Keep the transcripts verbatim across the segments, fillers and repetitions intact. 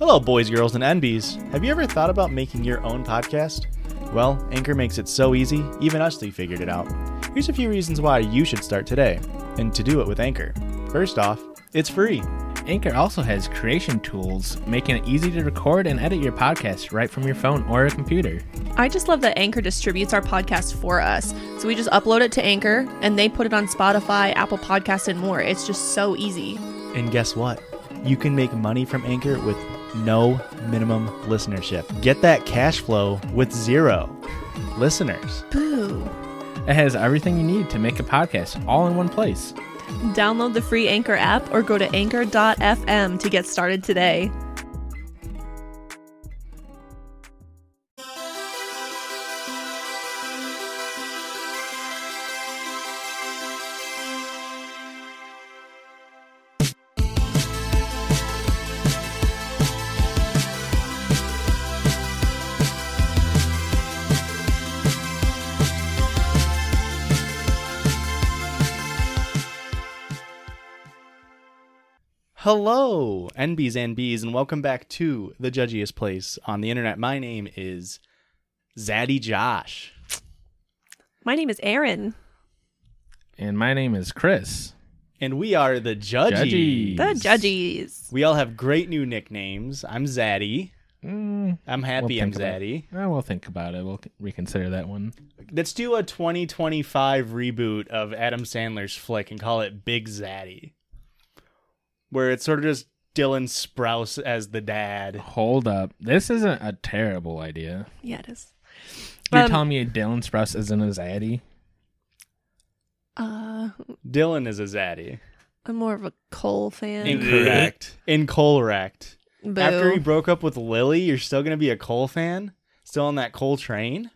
Hello, boys, girls, and N Bs. Have you ever thought about making your own podcast? Well, Anchor makes it so easy, even Usly figured it out. Here's a few reasons why you should start today, and to do it with Anchor. First off, it's free. Anchor also has creation tools, making it easy to record and edit your podcast right from your phone or a computer. I just love that Anchor distributes our podcast for us. So we just upload it to Anchor, and they put it on Spotify, Apple Podcasts, and more. It's just so easy. And guess what? You can make money from Anchor with no minimum listenership. Get that cash flow with zero listeners. Boo. It has everything you need to make a podcast all in one place. Download the free Anchor app or go to anchor dot f m to get started today. Hello, N Bs and Bs, and welcome back to the judgiest place on the internet. My name is Zaddy Josh. My name is Aaron. And my name is Chris. And we are the Judgies. Judgies. The Judgies. We all have great new nicknames. I'm Zaddy. Mm, I'm happy we'll I'm think about Zaddy. it. Oh, we'll think about it. We'll reconsider that one. Let's do a twenty twenty-five reboot of Adam Sandler's flick and call it Big Zaddy, where it's sort of just Dylan Sprouse as the dad. Hold up. This isn't a terrible idea. Yeah, it is. You're Um, telling me Dylan Sprouse isn't a zaddy? Uh, Dylan is a Zaddy. I'm more of a Cole fan. Incorrect. Incorrect. Boo. After he broke up with Lily, you're still going to be a Cole fan? Still on that Cole train?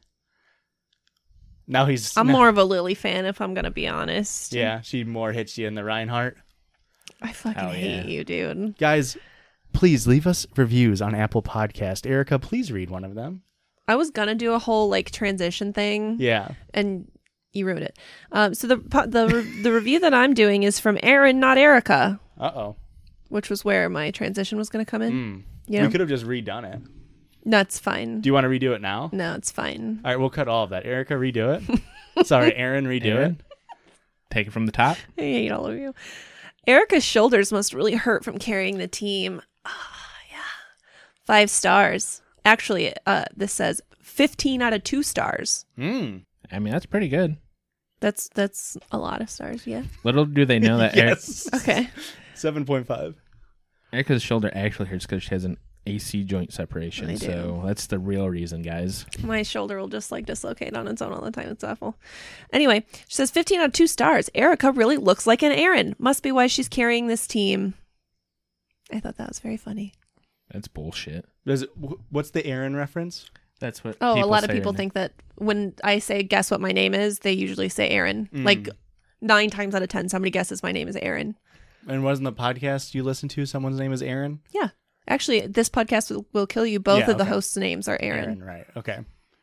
Now he's... I'm now- more of a Lily fan, if I'm going to be honest. Yeah, she more hits you in the Reinhardt. I fucking Hell hate yeah. you, dude. Guys, please leave us reviews on Apple Podcast. Erica, please read one of them. I was going to do a whole, like, transition thing. Yeah. And you ruined it. Um, so the po- the re- the review that I'm doing is from Aaron, not Erica, Uh-oh. which was where my transition was going to come in. Mm. You know? We could have just redone it. No, it's fine. Do you want to redo it now? No, it's fine. All right, we'll cut all of that. Erica, redo it. Sorry, Aaron, redo Aaron? it. Take it from the top. I hate all of you. Erica's shoulders must really hurt from carrying the team. Ah, yeah. Five stars. Actually, uh, this says fifteen out of two stars. Mm. I mean, that's pretty good. That's that's a lot of stars, yeah. Little do they know that Eric, Yes. Okay. seven point five. Erica's shoulder actually hurts because she has an A C joint separation. I do. So that's the real reason, guys. My shoulder will just like dislocate on its own all the time. It's awful. Anyway, she says fifteen out of two stars. Erica really looks like an Aaron. Must be why she's carrying this team. I thought that was very funny. That's bullshit. Does it, wh- what's the Aaron reference? That's what. Oh, a people lot of say people right think that when I say guess what my name is, they usually say Aaron. Mm. Like nine times out of ten, somebody guesses my name is Aaron. And wasn't the podcast you listen to, someone's name is Aaron? Yeah. Actually, this podcast will, will kill you. Both Yeah, of the okay. hosts' names are Aaron. Aaron, right. Okay.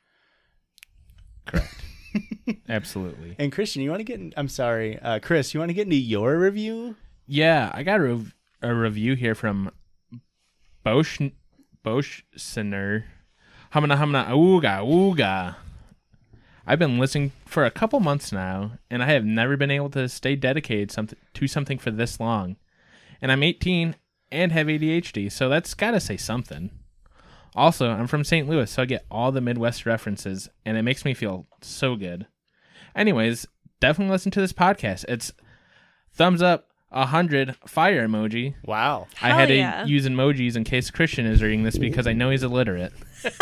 now. Correct. Absolutely. And Christian, you want to get in, I'm sorry, uh, Chris, you want to get into your review? Yeah, I got a, rev- a review here from Bosch Boschsener. Humana humana ooga ooga. I've been listening for a couple months now, and I have never been able to stay dedicated something to something for this long. And I'm eighteen and have A D H D, so that's got to say something. Also, I'm from Saint Louis, so I get all the Midwest references, and it makes me feel so good. Anyways, definitely listen to this podcast. It's thumbs up, one hundred, fire emoji. Wow. I Hell had to yeah. use emojis in case Christian is reading this because I know he's illiterate.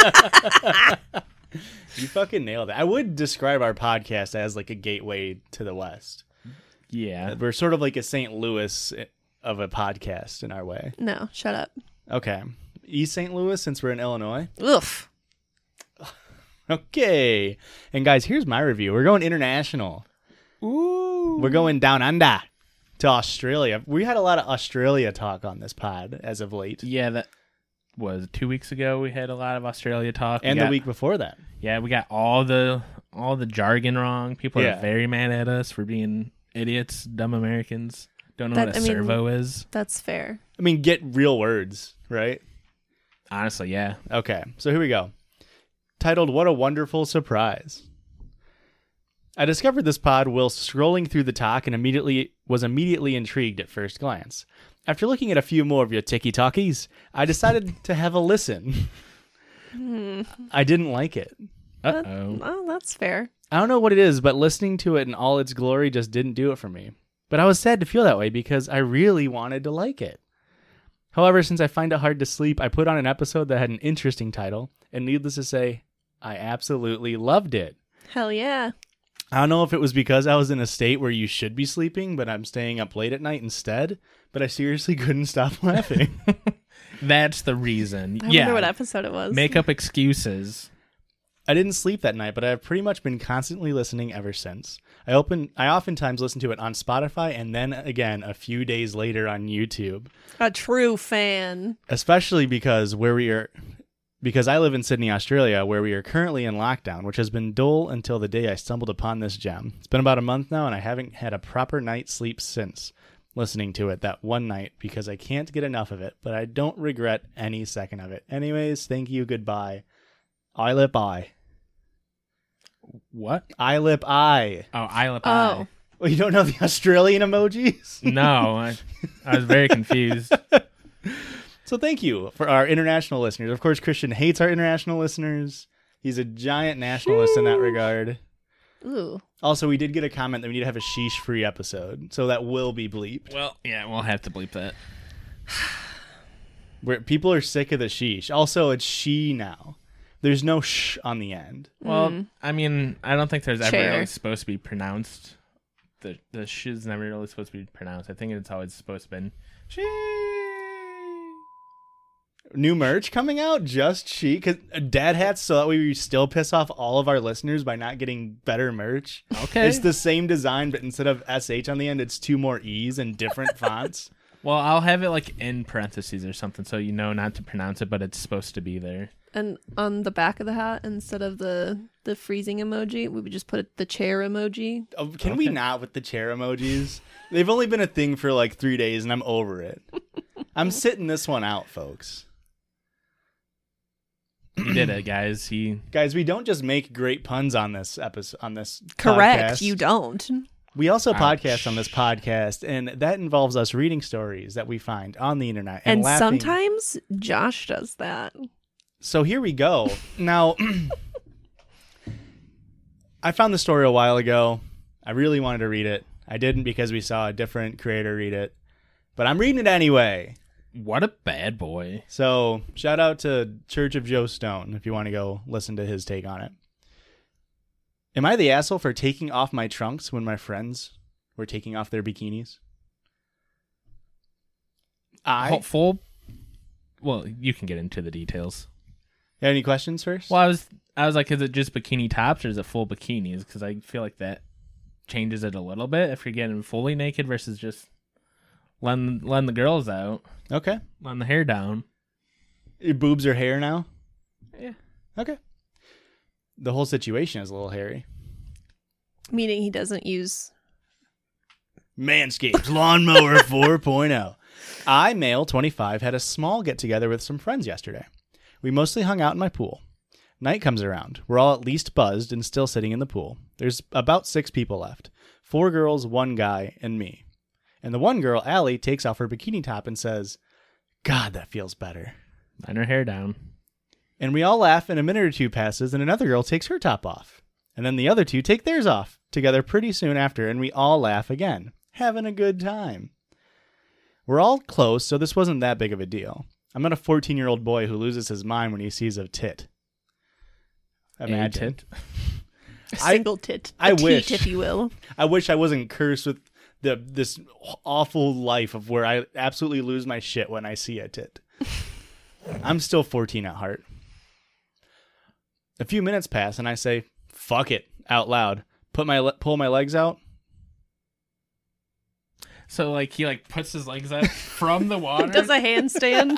You fucking nailed it. I would describe our podcast as like a gateway to the West. Yeah. We're sort of like a Saint Louis of a podcast in our way. No, shut up. Okay. East Saint Louis, since we're in Illinois. Oof. Okay. And guys, here's my review. We're going international. Ooh. We're going down under to Australia. We had a lot of Australia talk on this pod as of late. Yeah, that was two weeks ago. We had a lot of Australia talk. We And got- the week before that. Yeah, we got all the all the jargon wrong. People Yeah. are very mad at us for being idiots, dumb Americans. Don't know That- what a I mean- servo is. That's fair. I mean, get real words, right? Honestly, yeah. Okay, so here we go. Titled, What a Wonderful Surprise. I discovered this pod while scrolling through the talk and immediately was immediately intrigued at first glance. After looking at a few more of your tiki-talkies, I decided to have a listen. Hmm. I didn't like it. Uh-oh. Oh, that's fair. I don't know what it is, but listening to it in all its glory just didn't do it for me. But I was sad to feel that way because I really wanted to like it. However, since I find it hard to sleep, I put on an episode that had an interesting title, and needless to say, I absolutely loved it. Hell yeah. I don't know if it was because I was in a state where you should be sleeping, but I'm staying up late at night instead, but I seriously couldn't stop laughing. That's the reason. I yeah. wonder what episode it was. Make up excuses. I didn't sleep that night, but I've pretty much been constantly listening ever since. I open, I oftentimes listen to it on Spotify and then again a few days later on YouTube. A true fan. Especially because where we are, because I live in Sydney, Australia, where we are currently in lockdown, which has been dull until the day I stumbled upon this gem. It's been about a month now, and I haven't had a proper night's sleep since listening to it that one night because I can't get enough of it, but I don't regret any second of it. Anyways, thank you, goodbye. I lip I. What? I lip I. Oh, I lip Oh. I. Well, you don't know the Australian emojis? No, I, I was very confused. So thank you for our international listeners. Of course, Christian hates our international listeners. He's a giant nationalist in that regard. Ooh. Also, we did get a comment that we need to have a sheesh-free episode, so that will be bleeped. Well, yeah, we'll have to bleep that. Where people are sick of the sheesh. Also, it's she now. There's no sh on the end. Well, Mm. I mean, I don't think there's ever Chair. really supposed to be pronounced. The the sh is never really supposed to be pronounced. I think it's always supposed to be she. New merch coming out, just she, because dad hats, so that way we still piss off all of our listeners by not getting better merch. Okay. It's the same design, but instead of S H on the end, it's two more E's and different fonts. Well, I'll have it like in parentheses or something, so you know not to pronounce it, but it's supposed to be there. And on the back of the hat, instead of the the freezing emoji, we would just put the chair emoji. Oh, can we Okay. not with the chair emojis? They've only been a thing for like three days, and I'm over it. I'm sitting this one out, folks. You did it, guys. He Guys, we don't just make great puns on this episode. On this Correct. podcast. You don't. We also Ouch. podcast on this podcast, and that involves us reading stories that we find on the internet and, And laughing. sometimes Josh does that. So here we go. Now, I found the story a while ago. I really wanted to read it. I didn't because we saw a different creator read it, but I'm reading it anyway. what a bad boy. So shout out to Church of Joe Stone if you want to go listen to his take on it. Am I the asshole for taking off my trunks when my friends were taking off their bikinis? I Full- Full. Well, you can get into the details. You have any questions first? Well, I was I was like, is it just bikini tops or is it full bikinis? Because I feel like that changes it a little bit if you're getting fully naked versus just letting letting the girls out, Okay. letting the hair down. Your boobs are hair now? Yeah. Okay. The whole situation is a little hairy. Meaning he doesn't use. Manscaped Lawnmower four point oh. I, male twenty-five, had a small get-together with some friends yesterday. We mostly hung out in my pool. Night comes around. We're all at least buzzed and still sitting in the pool. There's about six people left. Four girls, one guy, and me. And the one girl, Allie, takes off her bikini top and says, "God, that feels better." Letting her hair down. And we all laugh, and a minute or two passes, and another girl takes her top off. And then the other two take theirs off together pretty soon after, and we all laugh again, having a good time. We're all close, so this wasn't that big of a deal. I'm not a fourteen-year-old boy who loses his mind when he sees a tit. Imagine. A tit. A I- single tit. I a teat, wish. if you will. I wish I wasn't cursed with the this awful life of where I absolutely lose my shit when I see a tit. I'm still fourteen at heart. A few minutes pass, and I say, "Fuck it," out loud. Put my le- pull my legs out. So like he like puts his legs out from the water. Does a handstand.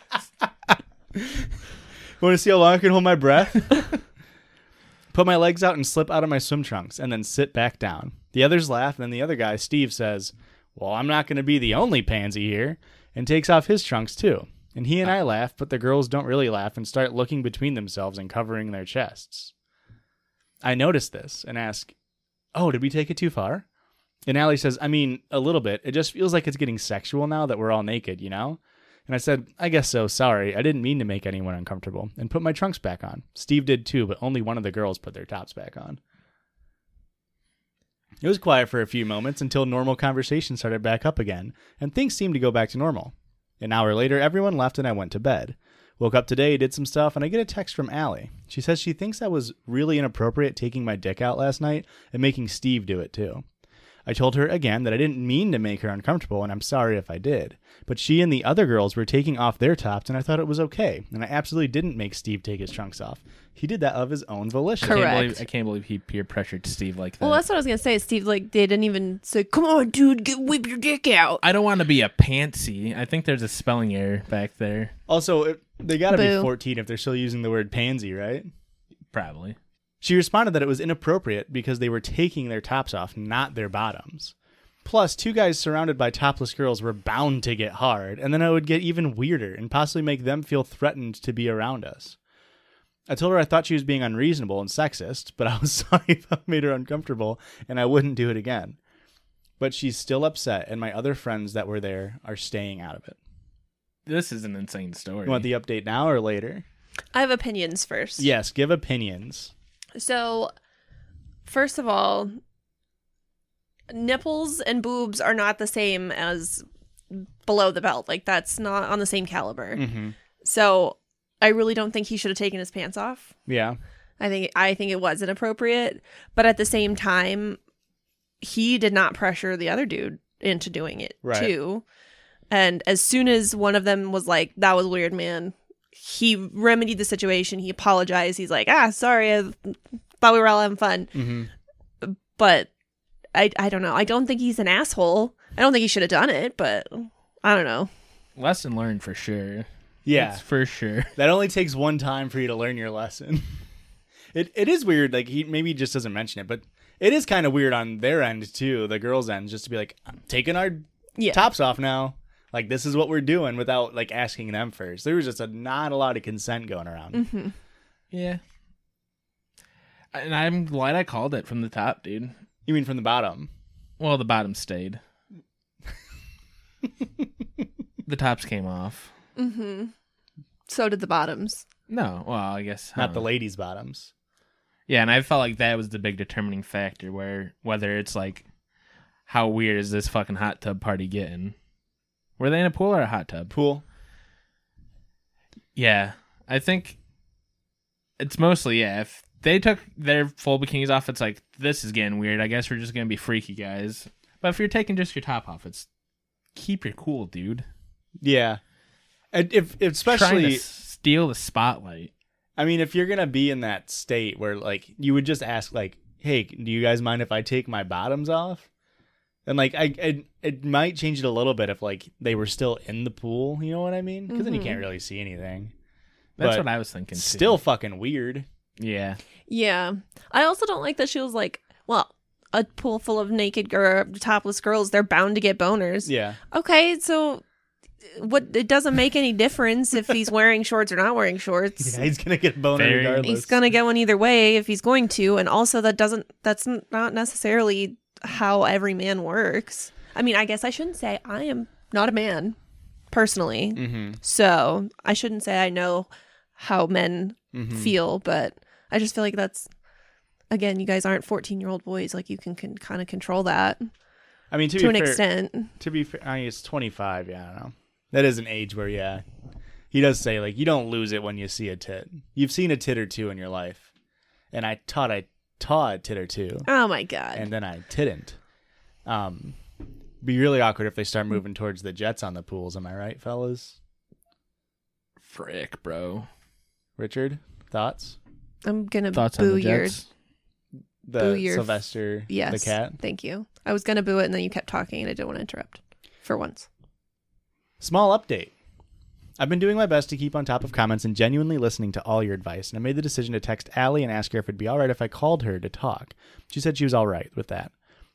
Want to see how long I can hold my breath? Put my legs out and slip out of my swim trunks, and then sit back down. The others laugh, and then the other guy, Steve, says, "Well, I'm not going to be the only pansy here," and takes off his trunks too. And he and I laugh, but the girls don't really laugh and start looking between themselves and covering their chests. I notice this and ask, oh, did we take it too far? And Allie says, I mean, a little bit. It just feels like it's getting sexual now that we're all naked, you know? And I said, I guess so. Sorry. I didn't mean to make anyone uncomfortable. And put my trunks back on. Steve did too, but only one of the girls put their tops back on. It was quiet for a few moments until normal conversation started back up again, and things seemed to go back to normal. An hour later, everyone left and I went to bed. Woke up today, did some stuff, and I get a text from Allie. She says she thinks I was really inappropriate taking my dick out last night and making Steve do it too. I told her again that I didn't mean to make her uncomfortable, and I'm sorry if I did. But she and the other girls were taking off their tops, and I thought it was okay. And I absolutely didn't make Steve take his trunks off. He did that of his own volition. I can't, Correct. believe, I can't believe he peer pressured Steve like that. Well, that's what I was gonna say. Steve, like, they didn't even say, "Come on, dude, get, whip your dick out." I don't want to be a pantsy. I think there's a spelling error back there. Also, it, they gotta Boo. be fourteen if they're still using the word pansy, right? Probably. She responded that it was inappropriate because they were taking their tops off, not their bottoms. Plus, two guys surrounded by topless girls were bound to get hard, and then it would get even weirder and possibly make them feel threatened to be around us. I told her I thought she was being unreasonable and sexist, but I was sorry if I made her uncomfortable, and I wouldn't do it again. But she's still upset, and my other friends that were there are staying out of it. This is an insane story. You want the update now or later? I have opinions first. Yes, give opinions. So, first of all, nipples and boobs are not the same as below the belt. Like, that's not on the same caliber. Mm-hmm. So, I really don't think he should have taken his pants off. Yeah. I think I think it was inappropriate, but at the same time, he did not pressure the other dude into doing it Right. too. And as soon as one of them was like, "That was weird, man," he remedied the situation. He apologized. He's like, "Ah, sorry, I thought we were all having fun." Mm-hmm. But I I don't know. I don't think he's an asshole. I don't think he should have done it, but I don't know. Lesson learned for sure. Yeah. That's for sure. That only takes one time for you to learn your lesson. It It is weird. Like, he maybe just doesn't mention it, but it is kind of weird on their end, too, the girls' end, just to be like, I'm taking our Yeah. tops off now. Like, this is what we're doing without, like, asking them first. There was just a, not a lot of consent going around. Mm-hmm. Yeah. And I'm glad I called it from the top, dude. You mean from the bottom? Well, the bottom stayed. The tops came off. Mm-hmm. So did the bottoms. No, well, I guess Not huh. the ladies' bottoms. Yeah, and I felt like that was the big determining factor, where whether it's like, how weird is this fucking hot tub party getting? Were they in a pool or a hot tub? Pool. Yeah, I think it's mostly, yeah, if they took their full bikinis off, it's like, this is getting weird. I guess we're just going to be freaky guys. But if you're taking just your top off, it's keep your cool, dude. Yeah. And if, Trying especially, to steal the spotlight. I mean, if you're going to be in that state where, like, you would just ask, like, hey, do you guys mind if I take my bottoms off? And, like, I, I it might change it a little bit if, like, they were still in the pool. You know what I mean? Because then you Mhm. can't really see anything. That's But what I was thinking, too. Still fucking weird. Yeah. Yeah. I also don't like that she was like, well, a pool full of naked girl, topless girls, they're bound to get boners. Yeah. Okay, so what? It doesn't make any difference if he's wearing shorts or not wearing shorts. Yeah, he's going to get a boner Very- regardless. He's gonna get one either way if he's going to, and also that doesn't. That's n- not necessarily how every man works. I mean, I guess I shouldn't say I am not a man personally, Mm-hmm. so I shouldn't say I know how men Mm-hmm. feel, but I just feel like that's, again, you guys aren't fourteen year old boys. Like, you can, can kind of control that I mean, to, to be an fair, extent. to be fair, I mean, it's twenty-five. Yeah, I don't know. That is an age where, yeah, he does say, like, you don't lose it when you see a tit. You've seen a tit or two in your life. And I taught I taught a tit or two, Oh my god. and then I didn't. Um, be really awkward if they start moving towards the jets on the pools. Am I right, fellas? Frick, bro. Richard, thoughts? I'm gonna Thoughts on boo the your Jets? The Boo your- Sylvester, yes. the cat. Thank you. I was gonna boo it, and then you kept talking, and I didn't want to interrupt for once. Small update. I've been doing my best to keep on top of comments and genuinely listening to all your advice, and I made the decision to text Allie and ask her if it'd be all right if I called her to talk. She said she was all right with that.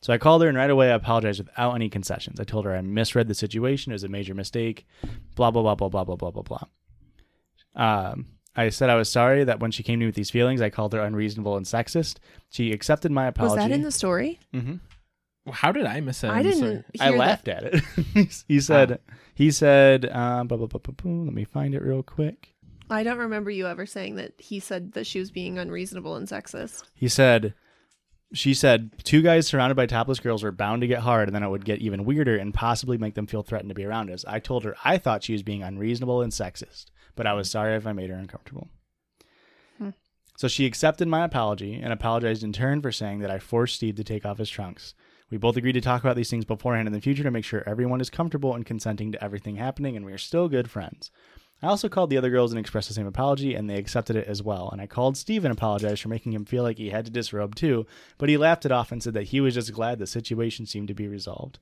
So I called her, and right away I apologized without any concessions. I told her I misread the situation. It was a major mistake. Blah, blah, blah, blah, blah, blah, blah, blah, blah. Um, I said I was sorry that when she came to me with these feelings, I called her unreasonable and sexist. She accepted my apology. Was that in the story? Mm-hmm. How did I miss that? I didn't. I hear laughed that. at it. he said, oh. he said, um, blah, blah, blah, blah, blah. Let me find it real quick. I don't remember you ever saying that he said that she was being unreasonable and sexist. He said, she said, two guys surrounded by topless girls were bound to get hard, and then it would get even weirder and possibly make them feel threatened to be around us. I told her I thought she was being unreasonable and sexist, but I was sorry if I made her uncomfortable. Hmm. So she accepted my apology and apologized in turn for saying that I forced Steve to take off his trunks. We both agreed to talk about these things beforehand in the future to make sure everyone is comfortable and consenting to everything happening, and we are still good friends. I also called the other girls and expressed the same apology, and they accepted it as well. And I called Steve and apologized for making him feel like he had to disrobe too, but he laughed it off and said that he was just glad the situation seemed to be resolved.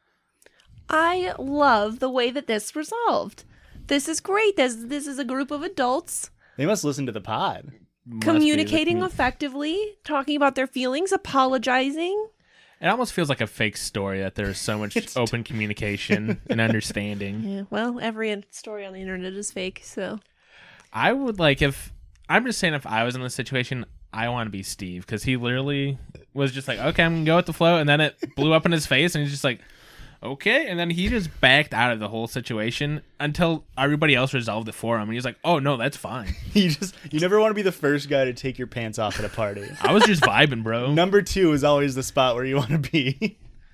I love the way that this resolved. This is great. This, this is a group of adults. They must listen to the pod. Communicating effectively, talking about their feelings, apologizing. It almost feels like a fake story that there's so much it's open t- communication and understanding. Yeah, well, every story on the internet is fake, so. I would like if, I'm just saying if I was in this situation, I want to be Steve, because he literally was just like, okay, I'm going to go with the flow, and then it blew up in his face, and he's just like, okay, and then he just backed out of the whole situation until everybody else resolved it for him, and he's like, oh, no, that's fine. You just, you never want to be the first guy to take your pants off at a party. I was just vibing, bro. Number two is always the spot where you want to be.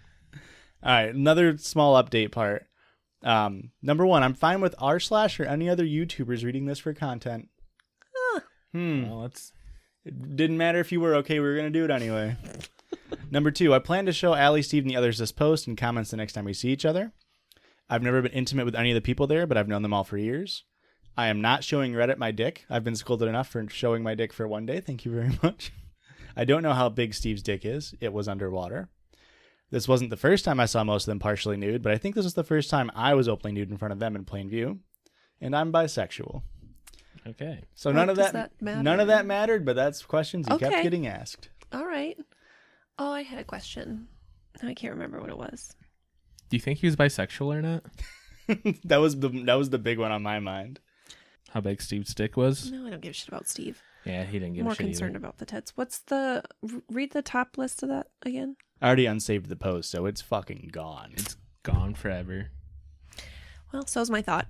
All right, another small update part. Um, number one, I'm fine with r slash or any other YouTubers reading this for content. Huh. Hmm. Well, that's... It didn't matter if you were okay. We were going to do it anyway. Number two, I plan to show Allie, Steve, and the others this post and comments the next time we see each other. I've never been intimate with any of the people there, but I've known them all for years. I am not showing Reddit my dick. I've been scolded enough for showing my dick for one day. Thank you very much. I don't know how big Steve's dick is. It was underwater. This wasn't the first time I saw most of them partially nude, but I think this was the first time I was openly nude in front of them in plain view. And I'm bisexual. Okay. So What none of does that, that matter? none of that mattered, but that's questions you Okay. kept getting asked. All right. Oh, I had a question. I can't remember what it was. Do you think he was bisexual or not? that was the that was the big one on my mind. How big Steve's dick was? No, I don't give a shit about Steve. Yeah, he didn't give More a shit concerned either. about the tits. What's the... r- Read the top list of that again. I already unsaved the post, so it's fucking gone. It's gone forever. Well, so's my thought.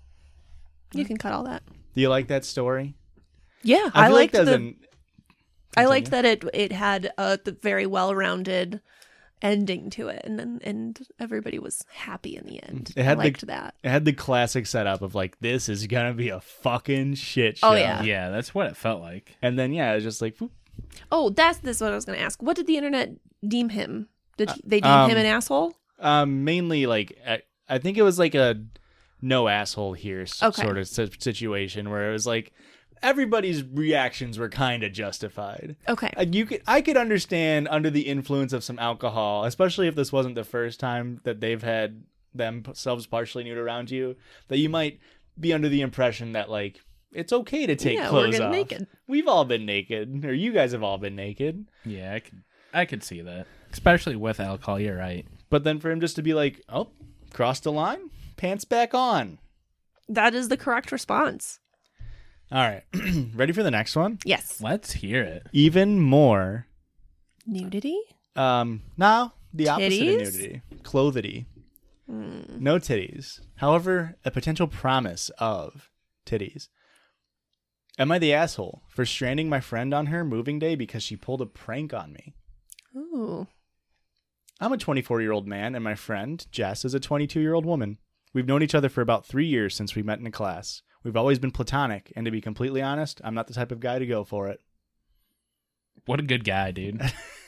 You can cut all that. Do you like that story? Yeah, I, I, feel liked like the... that's an... I liked that it it had a the very well-rounded ending to it, and and, and everybody was happy in the end. It had I the- liked that. It had the classic setup of like, this is gonna be a fucking shit show. Oh, yeah. Yeah, that's what it felt like. And then yeah, it's just like, whoop. Oh, that's this is what I was going to ask. What did the internet deem him? Did he, they deem um, him an asshole? um, mainly like I, I think it was like a no asshole here s- Okay. sort of si- situation where it was like everybody's reactions were kind of justified. Okay. Uh, You could, I could understand under the influence of some alcohol, especially if this wasn't the first time that they've had themselves partially nude around you, that you might be under the impression that like it's okay to take Yeah, we're clothes getting off. naked. We've all been naked, or you guys have all been naked. Yeah, I could, I could see that. Especially with alcohol, you're right. But then for him just to be like, oh, crossed the line, pants back on. That is the correct response. All right, ready for the next one? Yes. Let's hear it. Even more. Nudity? Um, no, the opposite Titties? of nudity. Clothity. Mm. No titties. However, a potential promise of titties. Am I the asshole for stranding my friend on her moving day because she pulled a prank on me? Ooh. I'm a twenty-four-year-old man, and my friend, Jess, is a twenty-two-year-old woman. We've known each other for about three years since we met in a class. We've always been platonic, and to be completely honest, I'm not the type of guy to go for it. What a good guy, dude.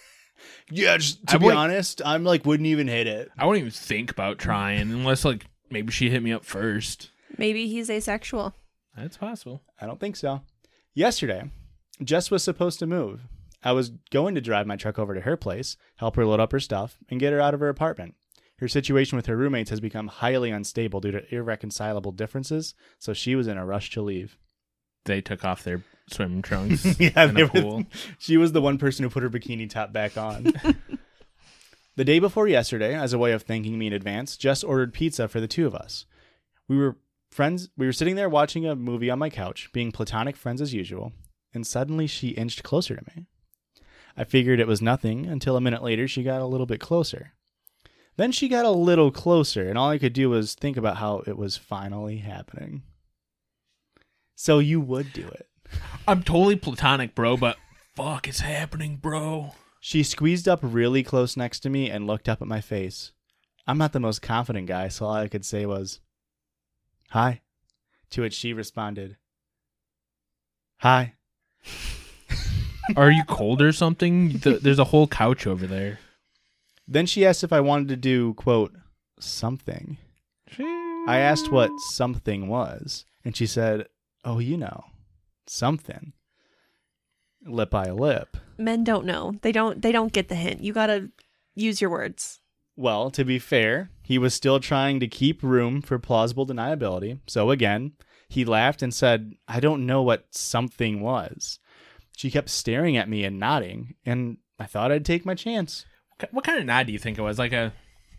Yeah, just to I be would- honest, I'm like, wouldn't even hit it. I wouldn't even think about trying unless, like, maybe she hit me up first. Maybe he's asexual. That's possible. I don't think so. Yesterday, Jess was supposed to move. I was going to drive my truck over to her place, help her load up her stuff, and get her out of her apartment. Her situation with her roommates has become highly unstable due to irreconcilable differences, so she was in a rush to leave. They took off their swim trunks Yeah, in they the were- pool. She was the one person who put her bikini top back on. The day before yesterday, as a way of thanking me in advance, Jess ordered pizza for the two of us. We were friends. We were sitting there watching a movie on my couch, being platonic friends as usual, and suddenly she inched closer to me. I figured it was nothing until a minute later she got a little bit closer. Then she got a little closer, and all I could do was think about how it was finally happening. So you would do it. I'm totally platonic, bro, but fuck, it's happening, bro. She squeezed up really close next to me and looked up at my face. I'm not the most confident guy, so all I could say was, "Hi." To which she responded, "Hi." Are you cold or something? The, there's a whole couch over there. Then she asked if I wanted to do, quote, something. I asked what something was, and she said, "Oh, you know, something." Lip by lip. Men don't know. They don't they don't get the hint. You gotta use your words. Well, to be fair, he was still trying to keep room for plausible deniability. So again, he laughed and said, "I don't know what something was." She kept staring at me and nodding, and I thought I'd take my chance. What kind of nod do you think it was? Like a...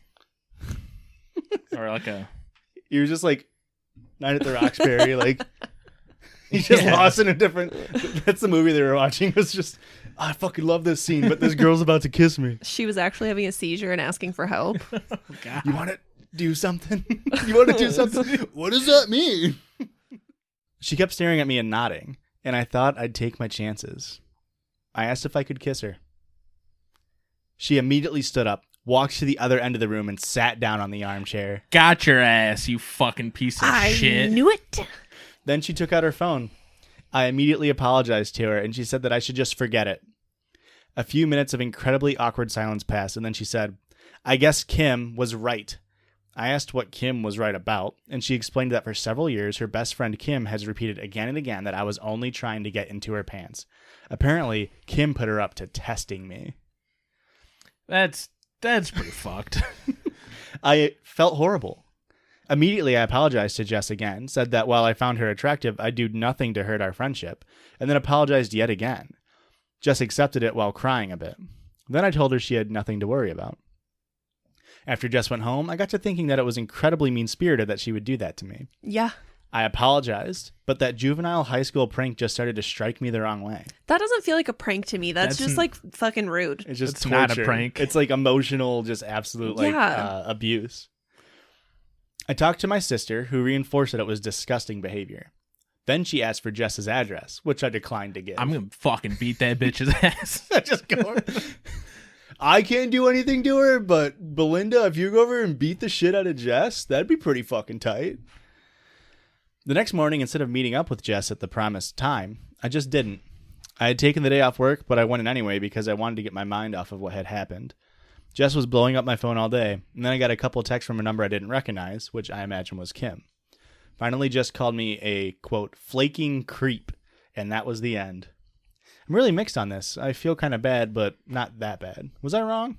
or like a... You were just like, Night at the Roxbury, like... He just yeah. lost in a different... That's the movie they were watching. It was just, I fucking love this scene, but this girl's about to kiss me. She was actually having a seizure and asking for help. Oh, God. You want to do something? You want to do something? What does that mean? She kept staring at me and nodding, and I thought I'd take my chances. I asked if I could kiss her. She immediately stood up, walked to the other end of the room, and sat down on the armchair. Got your ass, you fucking piece of I shit. I knew it. Then she took out her phone. I immediately apologized to her, and she said that I should just forget it. A few minutes of incredibly awkward silence passed, and then she said, "I guess Kim was right." I asked what Kim was right about, and she explained that for several years, her best friend Kim has repeated again and again that I was only trying to get into her pants. Apparently, Kim put her up to testing me. That's that's pretty fucked. I felt horrible. Immediately, I apologized to Jess again, said that while I found her attractive, I'd do nothing to hurt our friendship, and then apologized yet again. Jess accepted it while crying a bit. Then I told her she had nothing to worry about. After Jess went home, I got to thinking that it was incredibly mean-spirited that she would do that to me. Yeah. I apologized, but that juvenile high school prank just started to strike me the wrong way. That doesn't feel like a prank to me. That's, That's just n- like fucking rude. It's just It's not a torture. prank. It's like emotional, just absolute like Yeah. uh, abuse. I talked to my sister, who reinforced that it was disgusting behavior. Then she asked for Jess's address, which I declined to give. I'm gonna fucking beat that bitch's ass. I just go. I can't do anything to her, but Belinda, if you go over and beat the shit out of Jess, that'd be pretty fucking tight. The next morning, instead of meeting up with Jess at the promised time, I just didn't. I had taken the day off work, but I went in anyway because I wanted to get my mind off of what had happened. Jess was blowing up my phone all day, and then I got a couple of texts from a number I didn't recognize, which I imagine was Kim. Finally, Jess called me a, quote, flaking creep, and that was the end. I'm really mixed on this. I feel kind of bad, but not that bad. Was I wrong?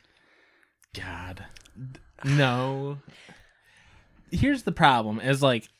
God. No. Here's the problem, is like,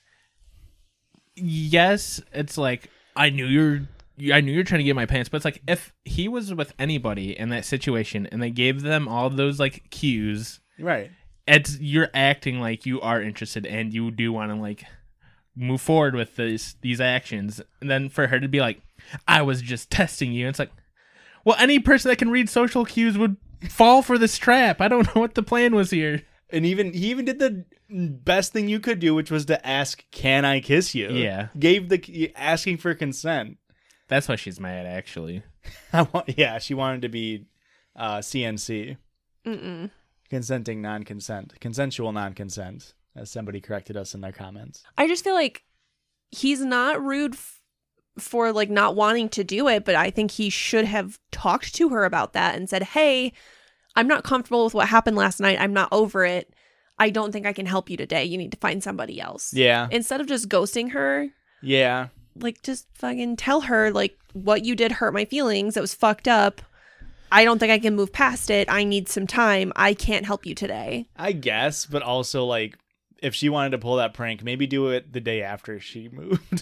yes, it's like, I knew you're I knew you were trying to get my pants, but it's like if he was with anybody in that situation and they gave them all those like cues, Right. It's you're acting like you are interested and you do want to like move forward with this these actions. And then for her to be like, "I was just testing you," it's like, well, any person that can read social cues would fall for this trap. I don't know what the plan was here. And even he even did the best thing you could do, which was to ask, "Can I kiss you?" Yeah. Gave the asking for consent. That's why she's mad, actually. I want, yeah, she wanted to be uh, C N C. Mm-mm. Consenting non-consent. Consensual non-consent, as somebody corrected us in their comments. I just feel like he's not rude f- for like not wanting to do it, but I think he should have talked to her about that and said, "Hey, I'm not comfortable with what happened last night. I'm not over it. I don't think I can help you today. You need to find somebody else." Yeah. Instead of just ghosting her, Yeah. like just fucking tell her like what you did hurt my feelings. It was fucked up. I don't think I can move past it. I need some time. I can't help you today. I guess, but also like if she wanted to pull that prank, maybe do it the day after she moved.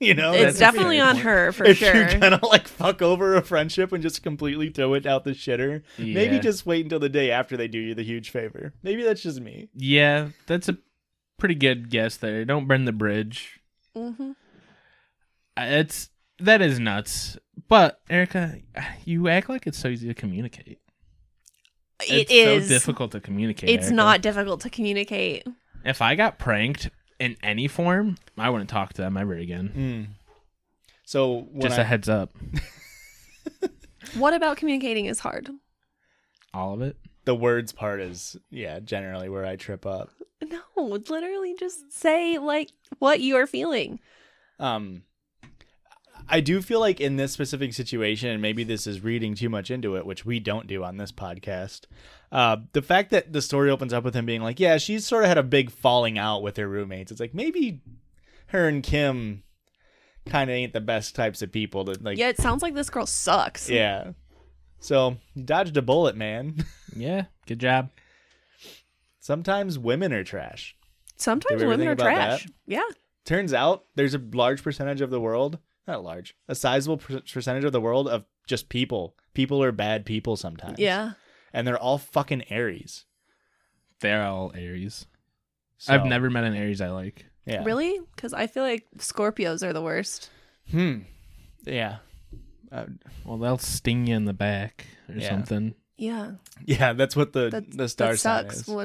You know, It's That's- definitely fair on point. her for if sure. you're gonna like fuck over a friendship and just completely throw it out the shitter, maybe Yeah. just wait until the day after they do you the huge favor. Maybe that's just me. Yeah, that's a pretty good guess there. Don't burn the bridge. hmm Uh, It's that is nuts. But Erica, you act like it's so easy to communicate. It it's is. so difficult to communicate. It's Erica. not difficult to communicate. If I got pranked in any form, I wouldn't talk to them ever again. So when Just I, a heads up. What about communicating is hard? All of it. the words part is yeah generally where I trip up. No, it's literally just say like what you are feeling. Um, I do feel like in this specific situation, and maybe this is reading too much into it, which we don't do on this podcast. Uh, the fact that the story opens up with him being like, yeah, she's sort of had a big falling out with her roommates. It's like maybe her and Kim kind of ain't the best types of people to like. Yeah, it sounds like this girl sucks. Yeah. So you dodged a bullet, man. Yeah, good job. Sometimes women are trash. Sometimes Did we ever women think are about trash. that? Yeah. Turns out there's a large percentage of the world, not large, a sizable per- percentage of the world of just people. People are bad people sometimes. Yeah. And they're all fucking Aries. They're all Aries. So, I've never met an Aries I like. Yeah. Really? Because I feel like Scorpios are the worst. Hmm. Yeah. Uh, Well, they'll sting you in the back or Yeah. something. Yeah. yeah, that's what the That, the star that sign sucks. is. What,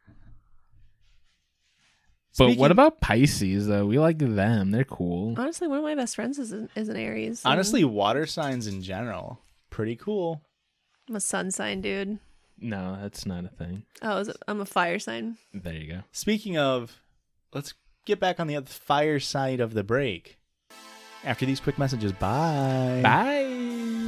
But Speaking- what about Pisces, though? We like them. They're cool. honestly, one of my best friends is an, is an Aries. and Honestly, water signs in general, pretty cool. I'm a sun sign, dude. No, that's not a thing. Oh, is it, I'm a fire sign. There you go. Speaking of, let's get back on the other fire side of the break. After these quick messages, bye. Bye.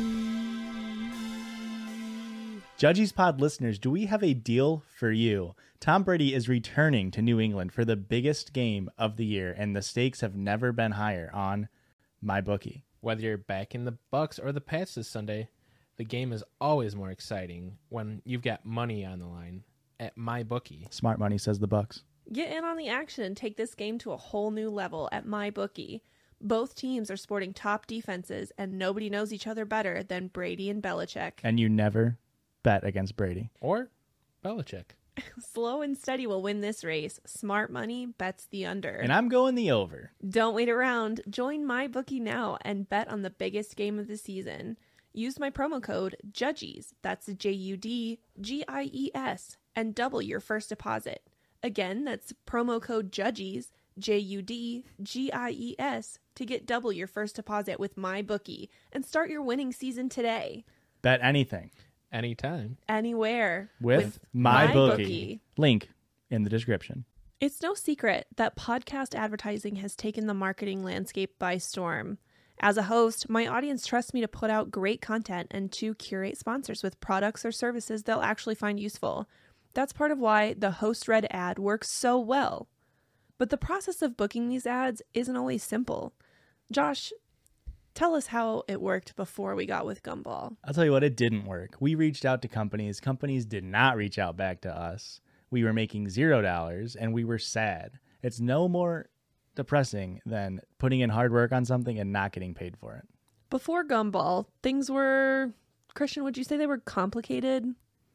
Judgy's Pod listeners, do we have a deal for you? Tom Brady is returning to New England for the biggest game of the year, and the stakes have never been higher on MyBookie. Whether you're backing the Bucks or the Pats this Sunday, the game is always more exciting when you've got money on the line at MyBookie. Smart money says the Bucks. Get in on the action and take this game to a whole new level at MyBookie. Both teams are sporting top defenses, and nobody knows each other better than Brady and Belichick. And you never bet against Brady. Or Belichick. Slow and steady will win this race. Smart money bets the under. And I'm going the over. Don't wait around. Join MyBookie now and bet on the biggest game of the season. Use my promo code JUDGIES, that's J U D G I E S, and double your first deposit. Again, that's promo code JUDGIES, J U D G I E S, to get double your first deposit with MyBookie and start your winning season today. Bet anything Anytime. Anywhere with, MyBookie. MyBookie. Link in the description. It's no secret that podcast advertising has taken the marketing landscape by storm. As a host, my audience trusts me to put out great content and to curate sponsors with products or services they'll actually find useful. That's part of why the host-read ad works so well. But the process of booking these ads isn't always simple. Josh, tell us how it worked before we got with Gumball. I'll tell you what, it didn't work. We reached out to companies. Companies did not reach out back to us. We were making zero dollars and we were sad. It's no more depressing than putting in hard work on something and not getting paid for it. Before Gumball, things were... Christian, would you say they were complicated?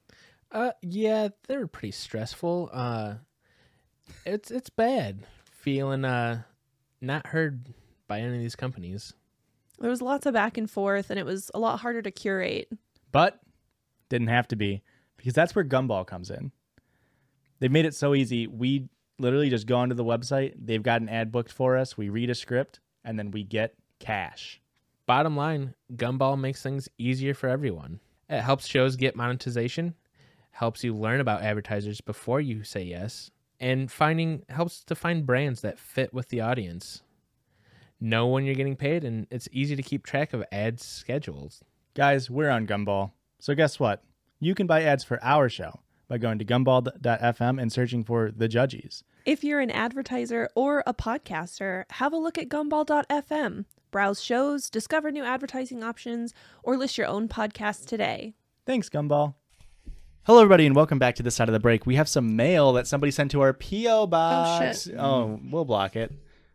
Uh, yeah, they were pretty stressful. Uh, it's it's bad feeling uh not heard by any of these companies. There was lots of back and forth, and it was a lot harder to curate. But didn't have to be, because that's where Gumball comes in. They've made it so easy. We literally just go onto the website. They've got an ad booked for us. We read a script, and then we get cash. Bottom line, Gumball makes things easier for everyone. It helps shows get monetization, helps you learn about advertisers before you say yes, and finding helps to find brands that fit with the audience. Know when you're getting paid, and it's easy to keep track of ad schedules. Guys, we're on Gumball. So guess what? You can buy ads for our show by going to gumball dot f m and searching for The Judgies. If you're an advertiser or a podcaster, have a look at gumball dot f m. Browse shows, discover new advertising options, or list your own podcast today. Thanks, Gumball. Hello, everybody, and welcome back to this side of the break. We have some mail that somebody sent to our P O box. shit. Oh, we'll block it.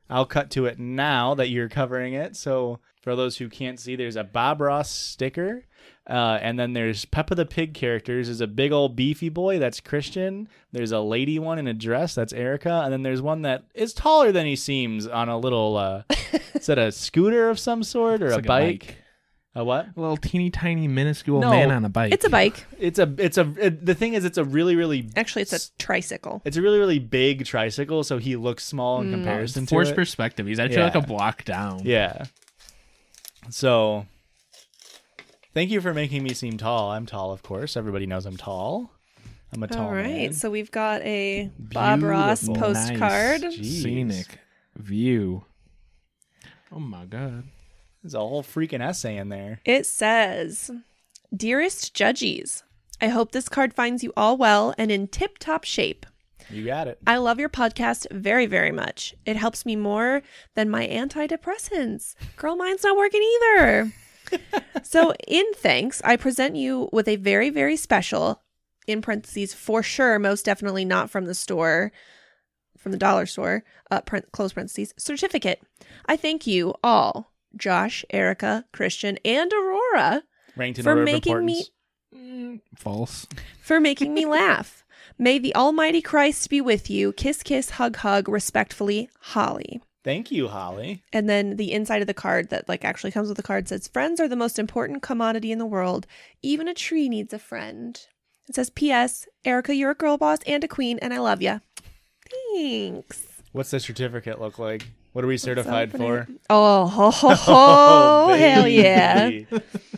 I'll cut to it now that you're covering it. So for those who can't see, there's a Bob Ross sticker. Uh, and then there's Peppa the Pig characters. There's a big old beefy boy. That's Christian. There's a lady one in a dress. That's Erica. And then there's one that is taller than he seems on a little, uh, is that a scooter of some sort or It's a like a bike? bike. A what? A little teeny tiny minuscule No, man on a bike. It's a bike. It's a, it's a, it, the thing is, it's a really, really, Actually, it's a tricycle. it's a really, really big tricycle. So he looks small in Mm. comparison to Forced it. perspective. He's actually Yeah. like a block down. Yeah. So, thank you for making me seem tall. I'm tall, of course. Everybody knows I'm tall. I'm a tall All right. man. So we've got a Bob Ross Beautiful. postcard. Nice. Jeez. Scenic view. Oh my god. There's a whole freaking essay in there. It says, Dearest Judgies, I hope this card finds you all well and in tip-top shape. You got it. I love your podcast very, very much. It helps me more than my antidepressants. Girl, mine's not working either. So, in thanks, I present you with a very, very special, in parentheses, for sure, most definitely not from the store, from the dollar store, uh, par- close parentheses, certificate. I thank you all, Josh, Erica, Christian, and Aurora, Ranked in for order of making me importance. Mm, false. for making me laugh. May the Almighty Christ be with you. Kiss, kiss, hug, hug. Respectfully, Holly. Thank you, Holly. And then the inside of the card that like actually comes with the card says, friends are the most important commodity in the world. Even a tree needs a friend. It says, P S Erica, you're a girl boss and a queen, and I love ya. Thanks. What's the certificate look like? What are we certified open for? it. Oh, ho, ho, ho, hell yeah. baby.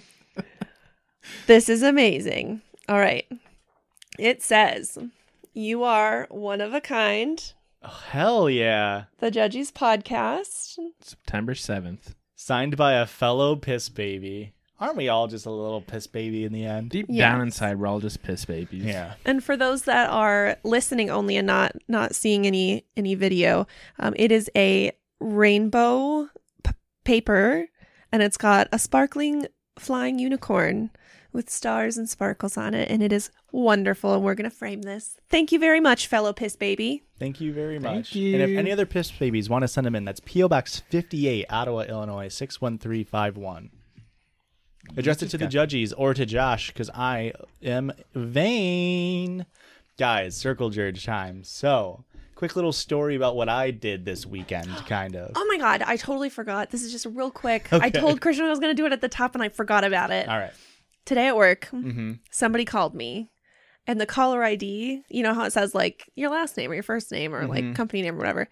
This is amazing. All right. It says, you are one of a kind. Oh, hell yeah. The Judges Podcast. September seventh. Signed by a fellow piss baby. Aren't we all just a little piss baby in the end? Deep Yes. down inside, we're all just piss babies. Yeah. And for those that are listening only and not not seeing any any video, um, it is a rainbow p- paper, and it's got a sparkling flying unicorn with stars and sparkles on it, and it is wonderful. And we're gonna frame this. Thank you very much, fellow piss baby. Thank you very Thank much. you. And if any other piss babies want to send them in, that's P O Box fifty-eight, Ottawa, Illinois, six one three five one. Address it to the judges or to Josh, because I am vain. Guys, circle jerk time. So, quick little story about what I did this weekend, kind of. Oh my god, I totally forgot. This is just real quick. I Okay. told Christian I was gonna do it at the top, and I forgot about it. All right. Today at work, Mm-hmm. somebody called me, and the caller I D, you know how it says like your last name or your first name or Mhm. like company name or whatever.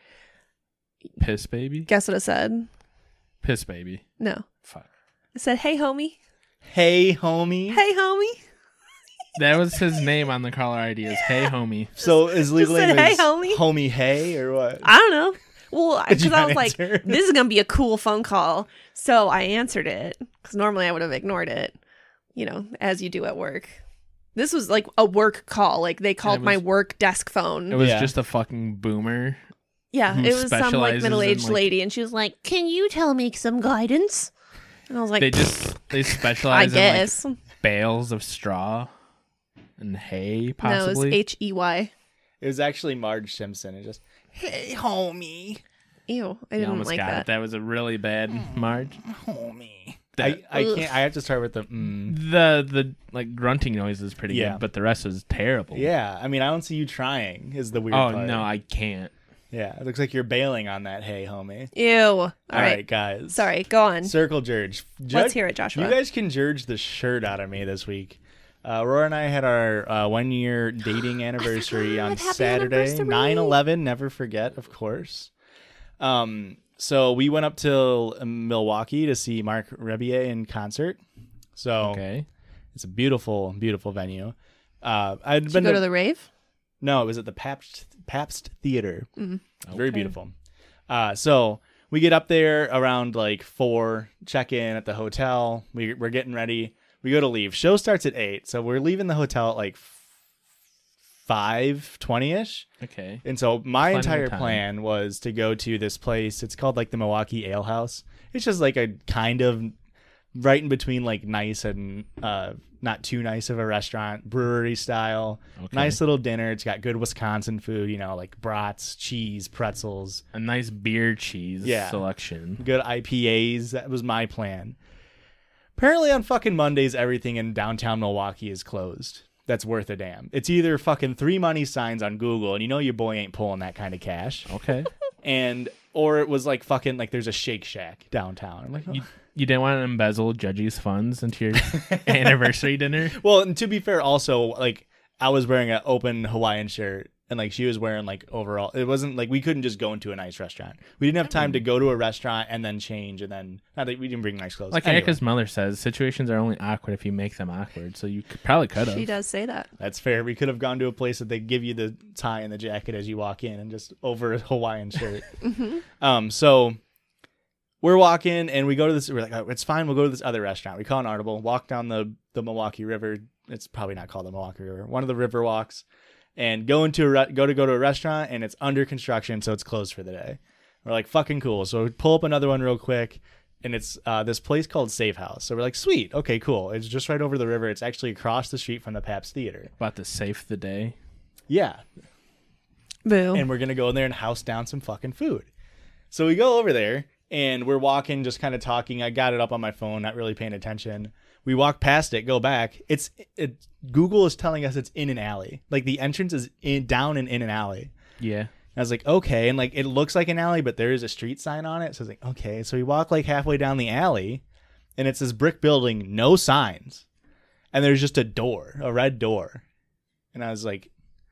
Piss baby? Guess what it said? Piss baby. No. Fuck. It said, hey, homie. Hey, homie. Hey, homie. That was his name on the caller I D is Hey Homie. So, is legal said, name "Hey, is homie." homie Hey, or what? I don't know. Well, Did you because I not was like, answer? this is going to be a cool phone call. So I answered it because normally I would have ignored it, you know, as you do at work. This was like a work call. Like they called was- my work desk phone. It was Yeah. just a fucking boomer. yeah, who it was some like specializes in, middle-aged like- lady. And she was like, can you tell me some guidance? And I was like, They just they I specialize in guess. like bales of straw and hay, no, it was possibly. H E Y. It was actually Marge Simpson. It just, hey, homie. Ew, I You didn't almost like got that. it. That was a really bad Marge. Homie. I, That- I Ugh. can't, I have to start with the, mm. The the like grunting noise is pretty Yeah. good, but the rest is terrible. Yeah, I mean, I don't see you trying, is the weird Oh part. no, I can't. Yeah, it looks like you're bailing on that, hey, homie. Ew. All All right. right, guys. Sorry, go on. Circle Jurge. Let's hear it, Joshua. You guys can Jurge the shirt out of me this week. Uh, Aurora and I had our uh, one year dating anniversary on forgot. Happy Saturday, anniversary. nine eleven. Never forget, of course. Um, so we went up to Milwaukee to see Mark Rebier in concert. So Okay. it's a beautiful, beautiful venue. Uh, I'd Did you been go to, to the rave? no, it was at the Pabst Pabst Theater. Mm. It's very Okay. beautiful. Uh, so we get up there around like four, check in at the hotel. We, we're getting ready. We go to leave. Show starts at eight. So we're leaving the hotel at like five twenty ish. Okay. And so my Plenty of entire time. plan was to go to this place. It's called like the Milwaukee Ale House. It's just like a kind of right in between like nice and uh, not too nice of a restaurant, brewery style. Okay. Nice little dinner. It's got good Wisconsin food, you know, like brats, cheese, pretzels. A nice beer cheese Yeah. selection. Good I P As. That was my plan. Apparently on fucking Mondays, everything in downtown Milwaukee is closed. That's worth a damn. It's either fucking three money signs on Google, and you know your boy ain't pulling that kind of cash. Okay. And or it was like fucking like there's a Shake Shack downtown. I'm like, oh. You, you didn't want to embezzle Judgy's funds into your anniversary dinner? Well, and to be fair, also like I was wearing an open Hawaiian shirt, and like she was wearing like overall. It wasn't like we couldn't just go into a nice restaurant. We didn't have time to go to a restaurant and then change, and then not that we didn't bring nice clothes. Like Anyway, Erica's mother says, situations are only awkward if you make them awkward. So you could, probably could have. She does say that. that's fair. We could have gone to a place that they give you the tie and the jacket as you walk in, and just over a Hawaiian shirt. Um, so we're walking, and we go to this. We're like, oh, it's fine. We'll go to this other restaurant. We call an audible. Walk down the the Milwaukee River. It's probably not called the Milwaukee River. One of the river walks. And go into a re- go to go to a restaurant, and it's under construction, so it's closed for the day. We're like, fucking cool. So we pull up another one real quick, and it's uh, this place called Safe House. So we're like, sweet, okay, cool. It's just right over the river. It's actually across the street from the Pabst Theater. About to save the day. Yeah, Boo. and we're gonna go in there and house down some fucking food. So we go over there, and we're walking, just kind of talking. I got it up on my phone, not really paying attention. We walk past it, go back. It's it. Google is telling us it's in an alley. Like the entrance is in down and in an alley. Yeah. And I was like, okay, and like it looks like an alley, but there is a street sign on it. So I was like, okay. So we walk like halfway down the alley, and it's this brick building, no signs, and there's just a door, a red door. And I was like,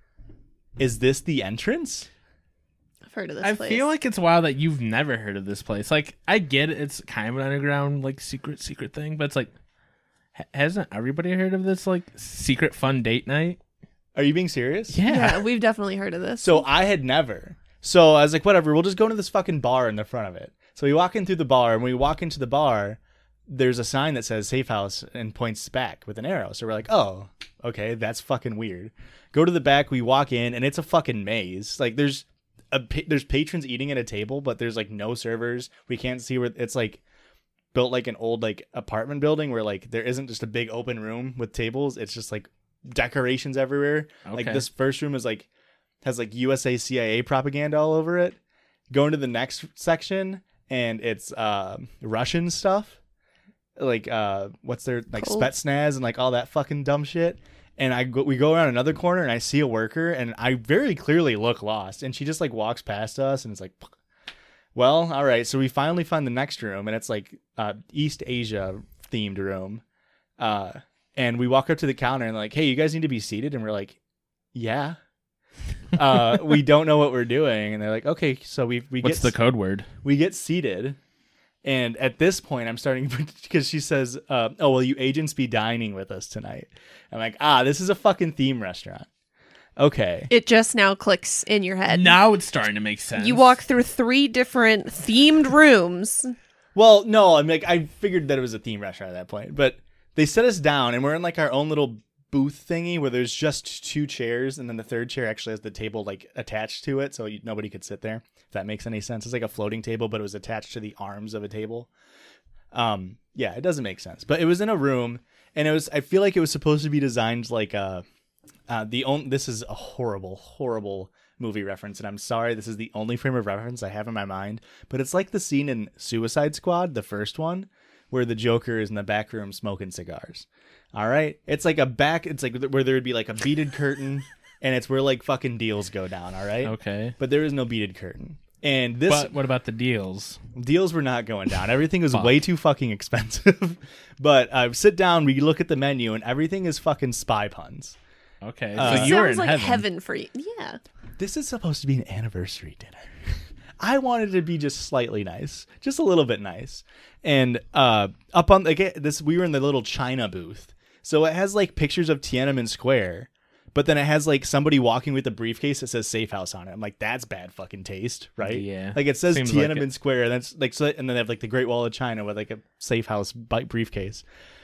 is this the entrance? I've heard of this I place. feel like it's wild that you've never heard of this place. Like, I get it. It's kind of an underground, like, secret, secret thing, but it's like, hasn't everybody heard of this like secret fun date night? Are you being serious? Yeah, we've definitely heard of this. So I had never. So I was like, whatever, we'll just go to this fucking bar in the front of it. So we walk in through the bar, and when we walk into the bar, there's a sign that says Safe House and points back with an arrow. So we're like, oh, okay, that's fucking weird. Go to the back, we walk in, and it's a fucking maze. Like there's a there's patrons eating at a table, but there's like no servers. We can't see where it's like built like an old like apartment building where like there isn't just a big open room with tables. It's just like decorations everywhere. Like Okay. this first room is like has like U S A C I A propaganda all over it. Go into the next section, and it's uh, Russian stuff. Like uh, what's their like Cool. Spetsnaz and like all that fucking dumb shit. And I go, we go around another corner, and I see a worker, and I very clearly look lost, and she just like walks past us, and it's like, well, all right. So we finally find the next room, and it's like uh, East Asia themed room. Uh, and we walk up to the counter and like, hey, you guys need to be seated. And we're like, yeah. uh, we don't know what we're doing. And they're like, okay, so we we What's get the code word? we get seated. And at this point, I'm starting because she says, uh, oh, will you agents be dining with us tonight? I'm like, ah, this is a fucking theme restaurant. Okay. it just now clicks in your head. Now it's starting to make sense. You walk through three different themed rooms. Well, no, I'm like, I figured that it was a theme restaurant at that point, but they set us down, and we're in like our own little booth thingy where there's just two chairs, and then the third chair actually has the table like attached to it, so you, nobody could sit there. If that makes any sense, it's like a floating table, but it was attached to the arms of a table. Um, yeah, it doesn't make sense, but it was in a room, and it was. I feel like it was supposed to be designed like a. Uh, the only this is a horrible, horrible movie reference, and I'm sorry. This is the only frame of reference I have in my mind, but it's like the scene in Suicide Squad, the first one, where the Joker is in the back room smoking cigars. All right, it's like a back. It's like where there would be like a beaded curtain, and it's where like fucking deals go down. All right, Okay. but there is no beaded curtain, and this But what about the deals? deals were not going down. Everything was Fuck. way too fucking expensive. But uh, sit down, we look at the menu, and everything is fucking spy puns. Okay. Uh, so It you were in sounds like heaven. heaven for you. Yeah. This is supposed to be an anniversary dinner. I wanted to be just slightly nice, just a little bit nice. And uh, up on like this, we were in the little China booth, so it has like pictures of Tiananmen Square, but then it has like somebody walking with a briefcase that says Safe House on it. I'm like, that's bad fucking taste, right? Yeah. Like it says Seems like Tiananmen it. Square, and that's like, so, and then they have like the Great Wall of China with like a Safe House bi- briefcase.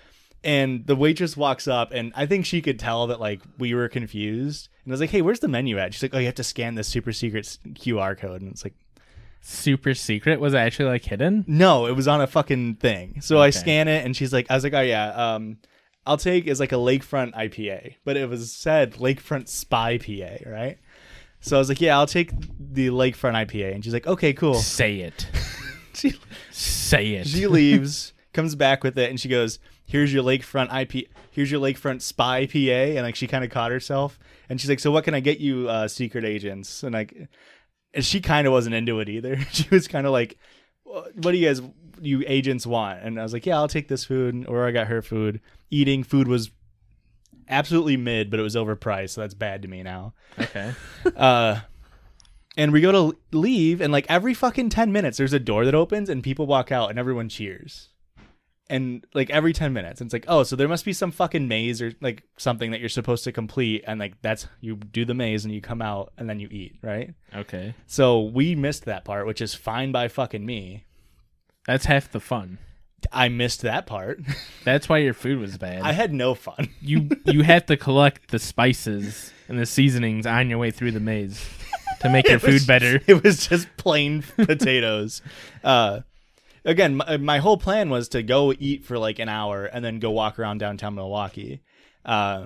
And the waitress walks up, and I think she could tell that like we were confused. And I was like, "Hey, where's the menu at?" She's like, "Oh, you have to scan this super secret s- Q R code." And it's like, super secret? Was it actually like hidden? No, it was on a fucking thing. So I Okay. scan it, and she's like, I was like, oh yeah, um, I'll take is like a lakefront I P A, but it was said lakefront spy P A, right? So I was like, yeah, I'll take the lakefront I P A, and she's like, okay, cool. Say it. She Say it. she leaves, comes back with it, and she goes, here's your lakefront I P, here's your lakefront spy P A, and like she kind of caught herself, and she's like, so what can I get you, uh, secret agents? And like, and she kind of wasn't into it either. She was kind of like, what do you guys, you agents want? And I was like, yeah, I'll take this food. Or I got her food. Eating food was absolutely mid, but it was overpriced, so that's bad to me now. Okay. Uh, and we go to leave, and like every fucking ten minutes, there's a door that opens, and people walk out, and everyone cheers. And like every ten minutes, and it's like, oh, so there must be some fucking maze or like something that you're supposed to complete, and like that's you do the maze and you come out and then you eat, right? Okay. So we missed that part, which is fine by fucking me. That's half the fun. I missed that part. That's why your food was bad. I had no fun. you you have to collect the spices and the seasonings on your way through the maze to make your It was- food better. It was just plain potatoes. Uh, again, my, my whole plan was to go eat for like an hour and then go walk around downtown Milwaukee. Uh,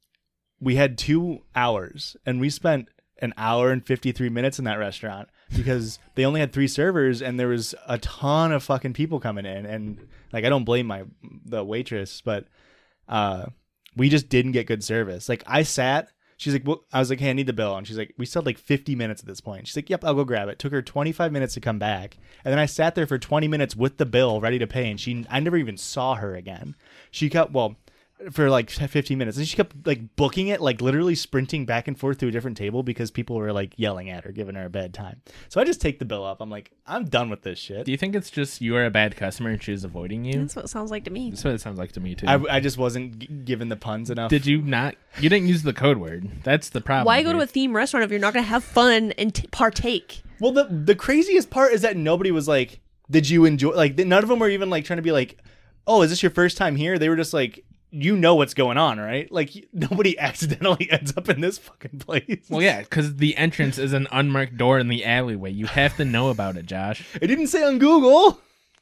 we had two hours, and we spent an hour and fifty-three minutes in that restaurant because they only had three servers, and there was a ton of fucking people coming in. And like, I don't blame my the waitress, but uh, we just didn't get good service. Like, I sat. She's like, well, I was like, hey, I need the bill. And she's like, we still had like fifty minutes at this point. She's like, yep, I'll go grab it. Took her twenty-five minutes to come back. And then I sat there for twenty minutes with the bill ready to pay. And she, I never even saw her again. She kept, well, for like fifteen minutes. And she kept like booking it, like literally sprinting back and forth to a different table because people were like yelling at her, giving her a bad time. So I just take the bill up. I'm like, I'm done with this shit. Do you think it's just you are a bad customer and she's avoiding you? That's what it sounds like to me. That's what it sounds like to me too. I, I just wasn't g- given the puns enough. Did you not? You didn't use the code word. That's the problem. Why go to here. a theme restaurant if you're not going to have fun and t- partake? Well, the the craziest part is that nobody was like, did you enjoy, like, none of them were even like trying to be like, oh, is this your first time here? They were just like, you know what's going on, right? Like, nobody accidentally ends up in this fucking place. Well, yeah, because the entrance is an unmarked door in the alleyway. You have to know about it, Josh. It didn't say on Google.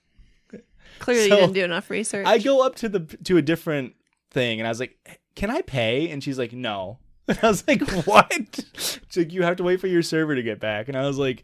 Clearly, So, you didn't do enough research. I go up to the to a different thing, and I was like, can I pay? And she's like, no. And I was like, what? She's like, you have to wait for your server to get back. And I was like,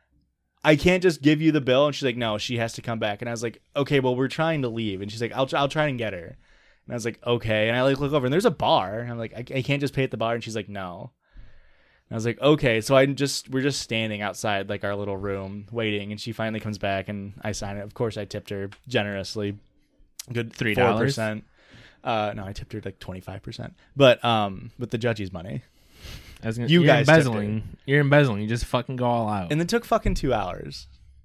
I can't just give you the bill. And she's like, no, she has to come back. And I was like, okay, well, we're trying to leave. And she's like, I'll I'll try and get her. And I was like, okay. And I like look over, and there's a bar. And I'm like, I, I can't just pay at the bar. And she's like, no. And I was like, okay. So I just we're just standing outside like our little room waiting. And she finally comes back, and I sign it. Of course, I tipped her generously, good Three four dollars? percent. Uh, no, I tipped her like twenty-five percent. But um, with the judge's money, I was gonna, You you're guys tipped embezzling. You're embezzling. You just fucking go all out. and it took fucking two hours.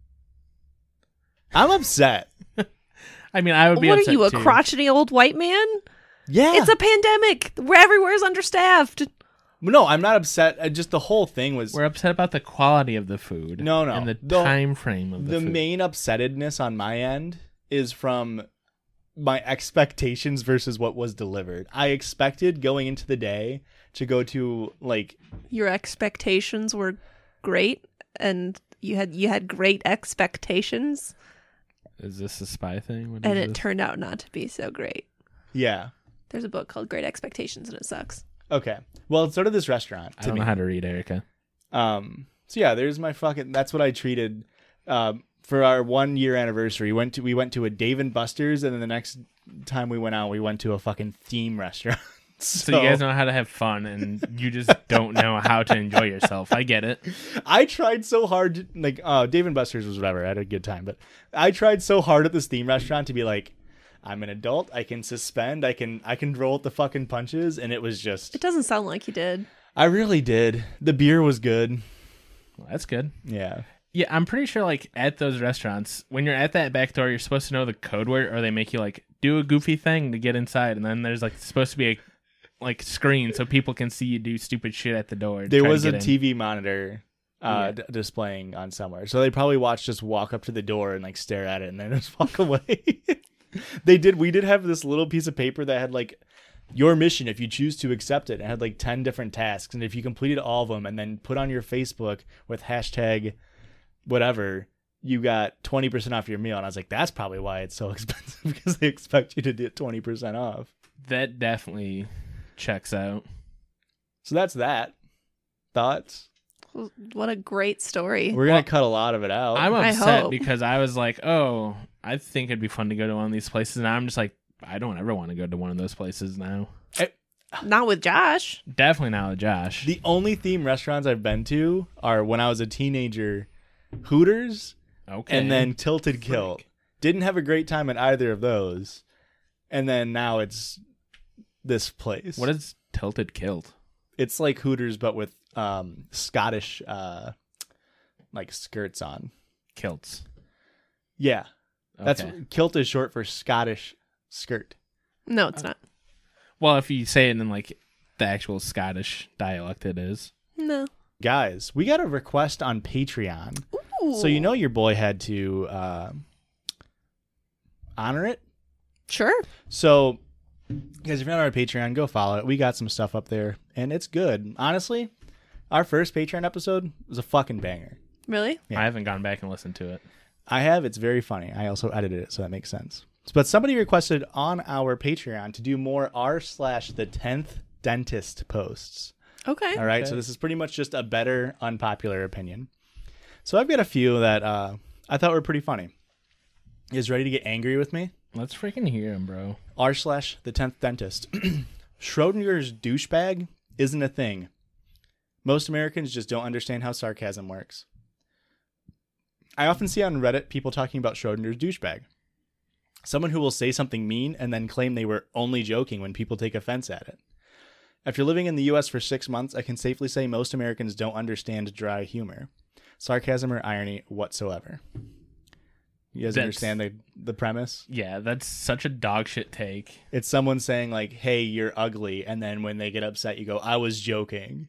I'm upset. I mean, I would be What are upset you, a too. crotchety old white man? Yeah, It's a pandemic. Where everywhere's understaffed. no. I'm not upset. Uh, Just the whole thing was We're upset about the quality of the food. No, no. And the, The- time frame of the, the food. main upsettedness on my end is from my expectations versus what was delivered. I expected going into the day to go to like Your expectations were great, and you had you had great expectations, Is this a spy thing? What and is it this? turned out not to be so great. yeah. There's a book called Great Expectations, and it sucks. Okay. Well, so did this restaurant. I To don't me. know how to read, Erica. Um. So yeah, there's my fucking. That's what I treated. Um. For our one year anniversary, went to we went to a Dave and Buster's, and then the next time we went out, we went to a fucking theme restaurant. so So you guys know how to have fun, and you just don't know how to enjoy yourself. I get it. I tried so hard, to, like, uh, Dave and Buster's was whatever. I had a good time, but I tried so hard at this theme restaurant to be like, I'm an adult. I can suspend. I can I can roll with the fucking punches, and it was just. It doesn't sound like you did. I really did. The beer was good. Well, that's good. Yeah. Yeah, I'm pretty sure, like, at those restaurants, when you're at that back door, you're supposed to know the code word, or they make you, like, do a goofy thing to get inside, and then there's, like, supposed to be a, like, screen so people can see you do stupid shit at the door. to There try to was a get in. T V monitor uh, Yeah. d- displaying on somewhere, so they probably watched us walk up to the door and like stare at it, and then just walk away. They did. We did have this little piece of paper that had like your mission if you choose to accept it. It had like ten different tasks, and if you completed all of them, and then put on your Facebook with hashtag whatever, you got twenty percent off your meal. And I was like, that's probably why it's so expensive, because they expect you to get twenty percent off. That definitely checks out. So that's that. Thoughts? What a great story. We're going to cut a lot of it out. I'm I upset hope. because I was like, oh, I think it'd be fun to go to one of these places. And I'm just like, I don't ever want to go to one of those places now. Not with Josh. Definitely not with Josh. The only theme restaurants I've been to are when I was a teenager, Hooters Okay. and then Tilted Kilt. Didn't have a great time at either of those. And then now it's this place. What is Tilted Kilt? It's like Hooters, but with um, Scottish uh, like skirts on. Kilts. Yeah. That's Okay. kilt is short for Scottish skirt. No, it's not. Well, if you say it in like the actual Scottish dialect, it is. No. Guys, we got a request on Patreon. Ooh. So you know your boy had to uh, honor it. Sure. So, guys, if you're not on our Patreon, go follow it. We got some stuff up there, and it's good. Honestly, our first Patreon episode was a fucking banger. Really? Yeah. I haven't gone back and listened to it. I have. It's very funny. I also edited it, so that makes sense. But somebody requested on our Patreon to do more r slash the tenth dentist posts. Okay. All right, Okay. so this is pretty much just a better unpopular opinion. So I've got a few that uh, I thought were pretty funny. You guys ready to get angry with me? Let's freaking hear him, bro. R slash the tenth dentist. Schrodinger's douchebag isn't a thing. Most Americans just don't understand how sarcasm works. I often see on Reddit people talking about Schrodinger's douchebag. Someone who will say something mean and then claim they were only joking when people take offense at it. After living in the U S for six months, I can safely say most Americans don't understand dry humor, sarcasm, or irony whatsoever. You guys That's- understand the, the premise? Yeah, that's such a dog shit take. It's someone saying like, hey, you're ugly. And then when they get upset, you go, I was joking.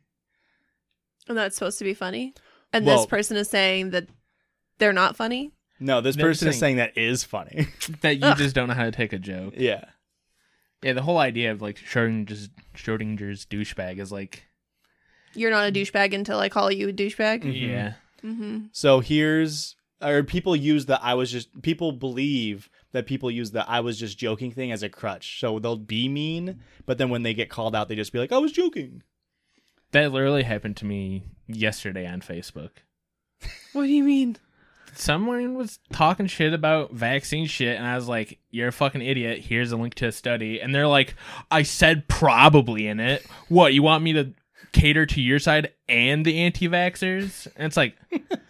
And that's supposed to be funny? And Well- this person is saying that they're not funny? No, this They're person is saying- saying that is funny. That you Ugh. just don't know how to take a joke. Yeah. Yeah, the whole idea of like Schrodinger's, Schrodinger's douchebag is like, You're not a douchebag until I call you a douchebag? Mhm. yeah. Mm-hmm. So here's, or people use the I was just, people believe that people use the I was just joking thing as a crutch. So they'll be mean, but then when they get called out, they just be like, I was joking. That literally happened to me yesterday on Facebook. What do you mean? Someone was talking shit about vaccine shit, and I was like, you're a fucking idiot. Here's a link to a study. And they're like, I said probably in it. What, you want me to cater to your side and the anti-vaxxers? And it's like,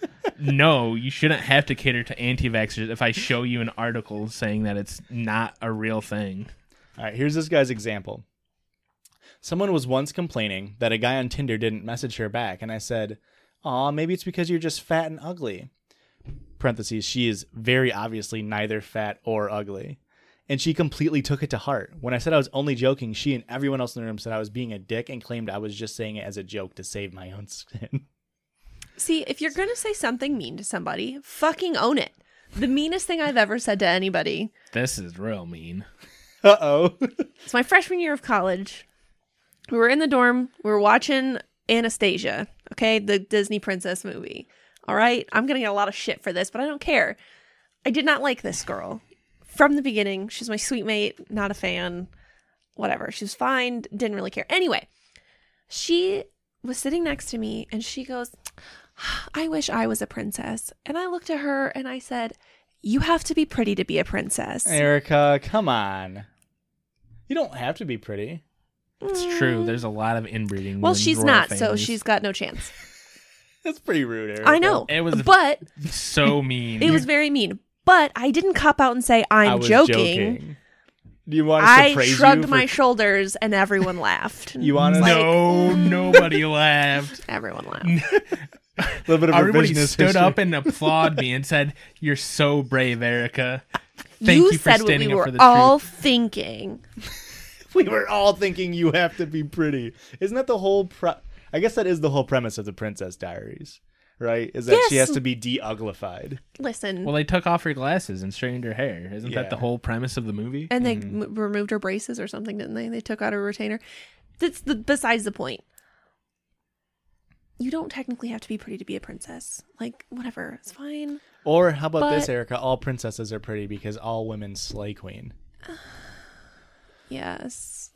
no, you shouldn't have to cater to anti-vaxxers if I show you an article saying that it's not a real thing. All right, here's this guy's example. Someone was once complaining that a guy on Tinder didn't message her back, and I said, aw, maybe it's because you're just fat and ugly. Parentheses, she is very obviously neither fat or ugly. And she completely took it to heart. When I said I was only joking, she and everyone else in the room said I was being a dick and claimed I was just saying it as a joke to save my own skin. See, if you're going to say something mean to somebody, fucking own it. The meanest thing I've ever said to anybody. This is real mean. Uh-oh. It's my freshman year of college. We were in the dorm. We were watching Anastasia, okay? The Disney princess movie. All right? I'm going to get a lot of shit for this, but I don't care. I did not like this girl. From the beginning, she's my sweet mate, not a fan, whatever. She was fine, didn't really care. Anyway, she was sitting next to me and she goes, I wish I was a princess. And I looked at her and I said, you have to be pretty to be a princess. Erica, come on. You don't have to be pretty. It's true. There's a lot of inbreeding. Well, in she's royal not, so families. she's got no chance. That's pretty rude, Erica. I know. It was but so mean. it was very mean. But I didn't cop out and say, I'm I was joking. Do you want us to I praise shrugged you for... my shoulders and everyone laughed. You want us Like, No, nobody laughed. everyone laughed. a little bit of Everybody revisionist stood history. up and applauded me and said, "You're so brave, Erica. Thank you you, for said what standing we up were for the all truth." thinking. We were all thinking you have to be pretty. Isn't that the whole pre- I guess that is the whole premise of the Princess Diaries, right? Is that she Yes. has to be de-uglified. Listen. Well, they took off her glasses and straightened her hair. Isn't Yeah. that the whole premise of the movie? and they Mm-hmm. m- removed her braces or something, didn't they? They took out her retainer. That's the besides the point. you don't technically have to be pretty to be a princess. Like, whatever, it's fine. Or how about this, But- Erica? All princesses are pretty because all women slay queen. Yes.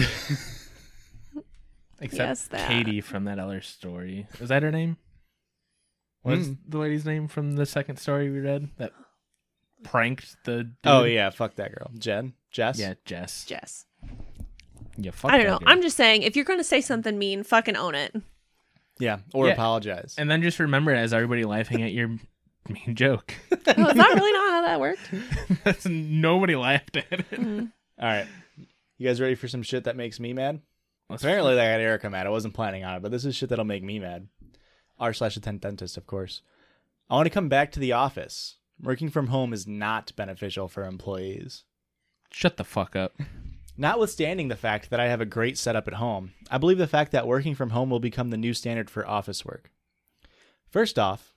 Except Yes, that. Katie from that other story. Is that her name? What's Hmm. the lady's name from the second story we read? That pranked the dude? Oh yeah, fuck that girl. Jen? Jess? Yeah, Jess. Jess. Yeah, fuck I don't that know. girl. I'm just saying, if you're going to say something mean, fucking own it. Yeah. Or Yeah. apologize. And then just remember it as everybody laughing at your mean joke. Oh, is that really not how that worked? That's Nobody laughed at it. Mm. All right. You guys ready for some shit that makes me mad? Let's- Apparently that got Erica mad. I wasn't planning on it, but this is shit that'll make me mad. R slash attend dentist, of course. I want to come back to the office. Working from home is not beneficial for employees. Shut the fuck up. Notwithstanding the fact that I have a great setup at home, I believe the fact that working from home will become the new standard for office work. First off,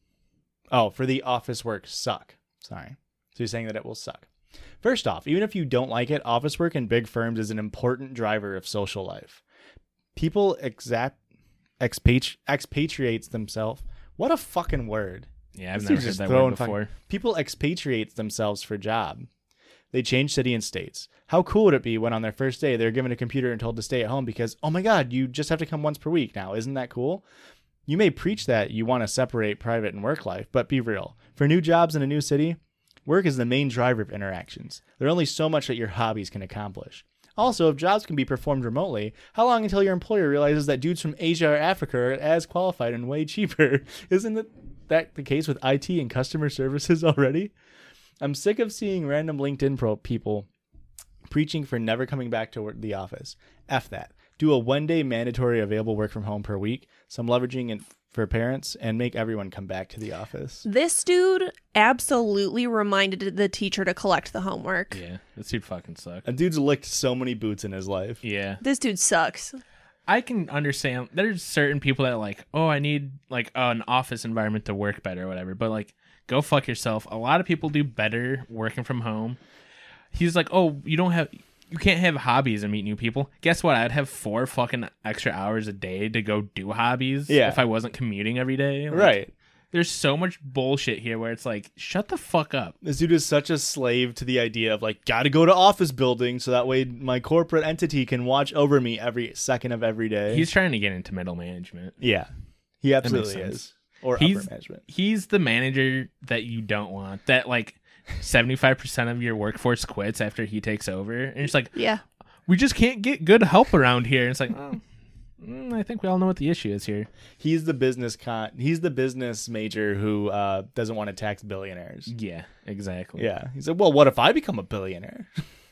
oh, for the office work suck. Sorry. So you're saying that it will suck. First off, even if you don't like it, office work in big firms is an important driver of social life. People exact expatri- expatriates themselves. What a fucking word. Yeah, I've This never dude's heard just that throwing word fucking- before. People expatriate themselves for job. They change city and states. How cool would it be when on their first day they're given a computer and told to stay at home because, oh my God, you just have to come once per week now. Isn't that cool? You may preach that you want to separate private and work life, but be real. For new jobs in a new city, work is the main driver of interactions. There's only so much that your hobbies can accomplish. Also, if jobs can be performed remotely, how long until your employer realizes that dudes from Asia or Africa are as qualified and way cheaper? Isn't it that the case with I T and customer services already? I'm sick of seeing random LinkedIn pro people preaching for never coming back to work, the office. F that. Do a one-day mandatory available work from home per week, some leveraging in, for parents, and make everyone come back to the office. This dude absolutely reminded the teacher to collect the homework. Yeah, this dude fucking sucks. A dude's licked so many boots in his life. Yeah. This dude sucks. I can understand there's certain people that are like, oh, I need like uh, an office environment to work better or whatever. But like, go fuck yourself. A lot of people do better working from home. He's like, oh, you don't have, you can't have hobbies and meet new people. Guess what? I'd have four fucking extra hours a day to go do hobbies. Yeah. If I wasn't commuting every day. Like, Right. There's so much bullshit here where it's like, shut the fuck up. This dude is such a slave to the idea of like, gotta go to office building so that way my corporate entity can watch over me every second of every day. He's trying to get into middle management. yeah, he absolutely sense. is. Or He's- upper management. He's the manager that you don't want. That like seventy-five percent of your workforce quits after he takes over. And it's like, Yeah. we just can't get good help around here. And it's like, oh, mm, I think we all know what the issue is here. He's the business con. He's the business major who uh, doesn't want to tax billionaires. Yeah, exactly. Yeah, he said, "Well, what if I become a billionaire?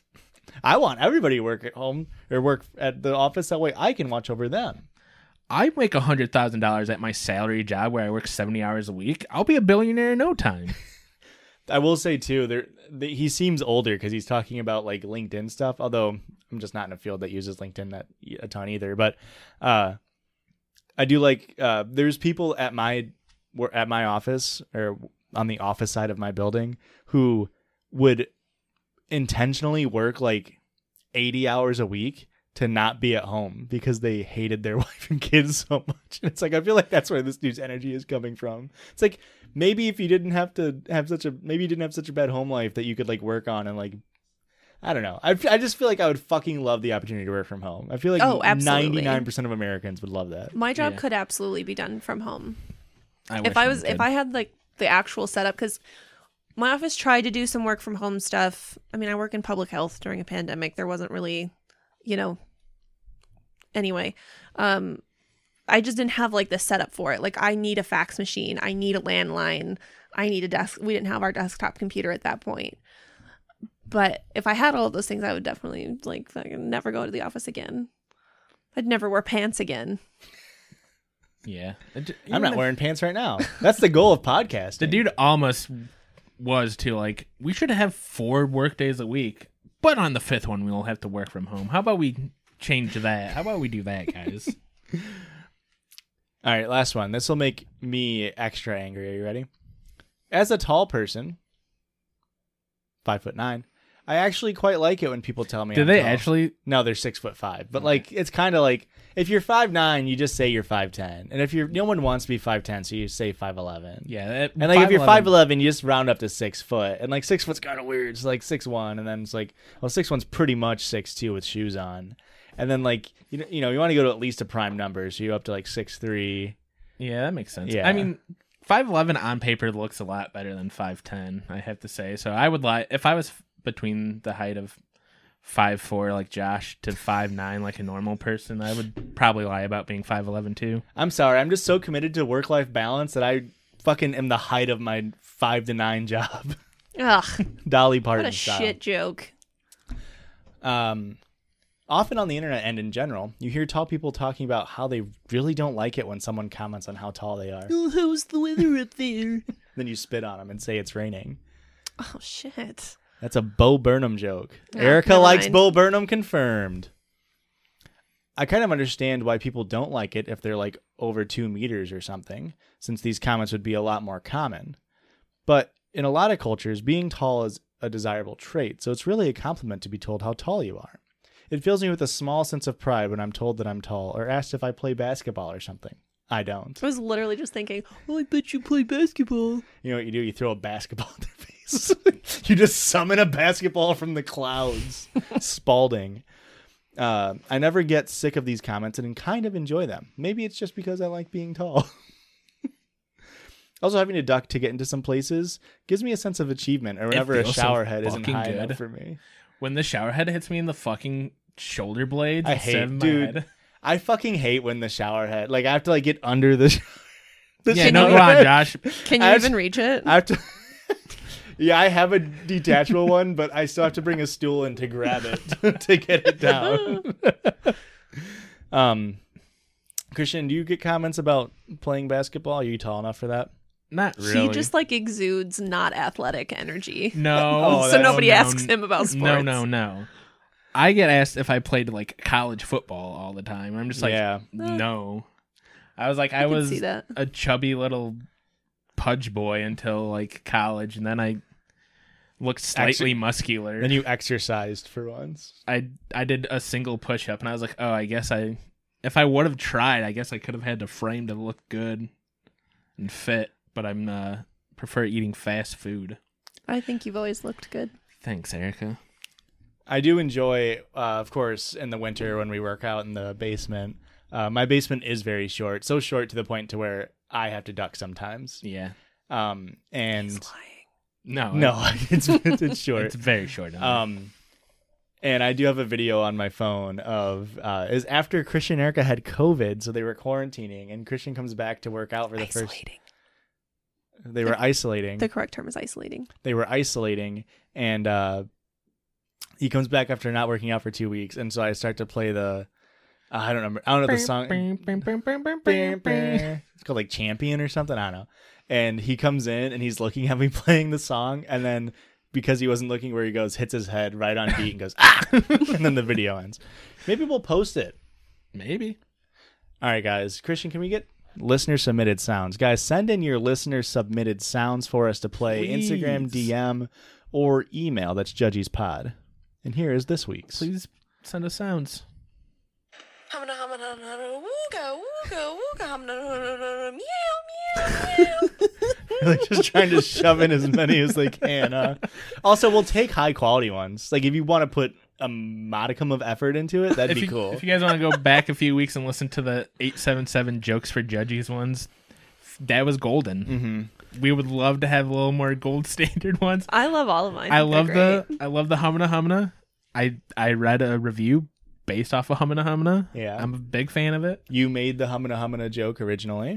I want everybody to work at home or work at the office. That way, I can watch over them." I make one hundred thousand dollars at my salary job where I work seventy hours a week. I'll be a billionaire in no time. I will say too, there the, he seems older because he's talking about like LinkedIn stuff. Although I'm just not in a field that uses LinkedIn that a ton either. But uh, I do like uh, there's people at my at my office or on the office side of my building who would intentionally work like eighty hours a week to not be at home because they hated their wife and kids so much. And it's like, I feel like that's where this dude's energy is coming from. It's like, maybe if you didn't have to have such a, maybe you didn't have such a bad home life that you could like work on and like, I don't know. I, I just feel like I would fucking love the opportunity to work from home. I feel like Oh, absolutely. ninety-nine percent of Americans would love that. My job Yeah. could absolutely be done from home. I If wish I was, mine if could. I had like the actual setup, because my office tried to do some work from home stuff. I mean, I work in public health during a pandemic. There wasn't really, you know, anyway, um, I just didn't have like the setup for it. Like, I need a fax machine. I need a landline. I need a desk. We didn't have our desktop computer at that point. But if I had all of those things, I would definitely like fucking never go to the office again. I'd never wear pants again. yeah. It j- I'm even not if- wearing pants right now. That's the goal of podcasting. The dude almost was to like, we should have four work days a week, but on the fifth one, we'll have to work from home. How about we change that? How about we do that, guys? All right, last one. This will make me extra angry. Are you ready? As a tall person, five foot nine, I actually quite like it when people tell me. Do I'm they tall. actually? No, they're six foot five. But like, it's kind of like if you're five nine, you just say you're five ten, and if you're no one wants to be five ten, so you say five eleven. Yeah. That, And like if you're five eleven, you just round up to six foot, and like six foot's kind of weird. It's like six one, and then it's like well, six one's pretty much six two with shoes on, and then like you know you know you want to go to at least a prime number, so you're up to like six three. Yeah, that makes sense. Yeah. I mean, five eleven on paper looks a lot better than five ten, I have to say. So I would lie if I was between the height of five four like Josh to five nine like a normal person, I would probably lie about being five eleven too. I'm sorry, I'm just so committed to work life balance that I fucking am the height of my five to nine job. Ugh, Dolly what Parton a style. shit joke. Um, often on the internet and in general, you hear tall people talking about how they really don't like it when someone comments on how tall they are. Oh, how's the weather up there? Then you spit on them and say it's raining. Oh shit. That's a Bo Burnham joke. Oh, Erica never likes mind. Bo Burnham confirmed. I kind of understand why people don't like it if they're like over two meters or something, since these comments would be a lot more common. But in a lot of cultures, being tall is a desirable trait, so it's really a compliment to be told how tall you are. It fills me with a small sense of pride when I'm told that I'm tall or asked if I play basketball or something. I don't. I was literally just thinking, oh, I bet you play basketball. You know what you do? You throw a basketball in their face. You just summon a basketball from the clouds. Spalding. Uh, I never get sick of these comments and kind of enjoy them. Maybe it's just because I like being tall. Also, having to duck to get into some places gives me a sense of achievement, or whenever a feels so shower head isn't fucking high good. enough for me. When the shower head hits me in the fucking shoulder blades, I instead of hate, my dude. head. I fucking hate when the shower head, like I have to like get under the. the Yeah, no, shower go on, head. Josh. Can you I even have- reach it? I have to. Yeah, I have a detachable one, but I still have to bring a stool in to grab it to get it down. um, Christian, do you get comments about playing basketball? Are you tall enough for that? Not really. He just like exudes not athletic energy. no. Oh, so that's- nobody no, asks him about sports. No, no, no. I get asked if I played like college football all the time. I'm just like, Yeah. no. I was like, I, I can was see that. a chubby little pudge boy until like college, and then I looked slightly Actually- muscular. Then you exercised for once. I I did a single push up, and I was like, oh, I guess I, if I would have tried, I guess I could have had the frame to look good and fit. But I'm uh, prefer eating fast food. I think you've always looked good. Thanks, Erica. I do enjoy, uh, of course, in the winter when we work out in the basement. Uh, my basement is very short, so short to the point to where I have to duck sometimes. Yeah. Um, and He's lying. No. no, it's it's, it's short. It's very short. Um, and I do have a video on my phone of uh, is after Christian and Erica had COVID, so they were quarantining, and Christian comes back to work out for the first. Isolating. They were isolating. The correct term is isolating. They were isolating, and uh, he comes back after not working out for two weeks, and so I start to play the. Uh, I don't remember. I don't know the song. It's called like Champion or something. I don't know. And he comes in and he's looking at me playing the song, and then because he wasn't looking where he goes, hits his head right on beat and goes ah, and then the video ends. Maybe we'll post it. Maybe. All right, guys. Christian, can we get listener submitted sounds? Guys, send in your listener submitted sounds for us to play. Please. Instagram, D M, or email. That's Judgy's Pod. And here is this week's. Please send us sounds. Like just trying to shove in as many as they can. Huh? Also, we'll take high quality ones. Like if you want to put a modicum of effort into it, that'd If be you, cool. if you guys want to go back a few weeks and listen to the eight seven seven Jokes for Judges ones, that was golden. Mm-hmm. We would love to have a little more gold standard ones. I love all of mine. I They're love the great. I love the Humana Humana. I I read a review based off of Humana Humana. Yeah. I'm a big fan of it. You made the humana humana joke originally,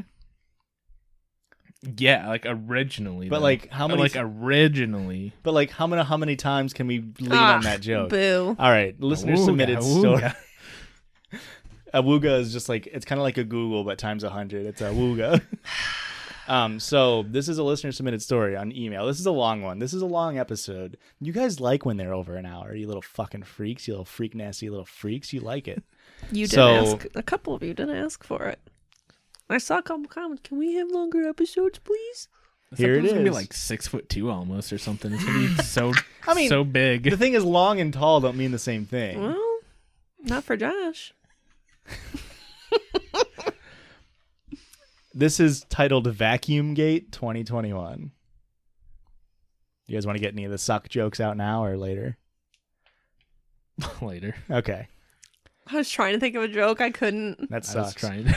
Yeah, like originally. but though. like how many? like originally. but like how many? How many times can we lean Ah, on that joke? Boo. All right, listener Awooga, submitted awooga. story. Awooga is just like it's kind of like a Google but times a hundred. It's a wooga. um, so this is a listener submitted story on email. This is a long one. This is a long episode. You guys like when they're over an hour. You little fucking freaks. You little freak nasty little freaks. You like it. You didn't So- ask. A couple of you didn't ask for it. I saw a couple comments. Can we have longer episodes, please? Here it It's gonna is. be like six foot two almost or something. It's gonna be so I mean, so big. The thing is, long and tall don't mean the same thing. Well, not for Josh. This is titled Vacuum Gate twenty twenty-one. You guys want to get any of the suck jokes out now or later? Later. Okay. I was trying to think of a joke. I couldn't. That I was sucks. trying.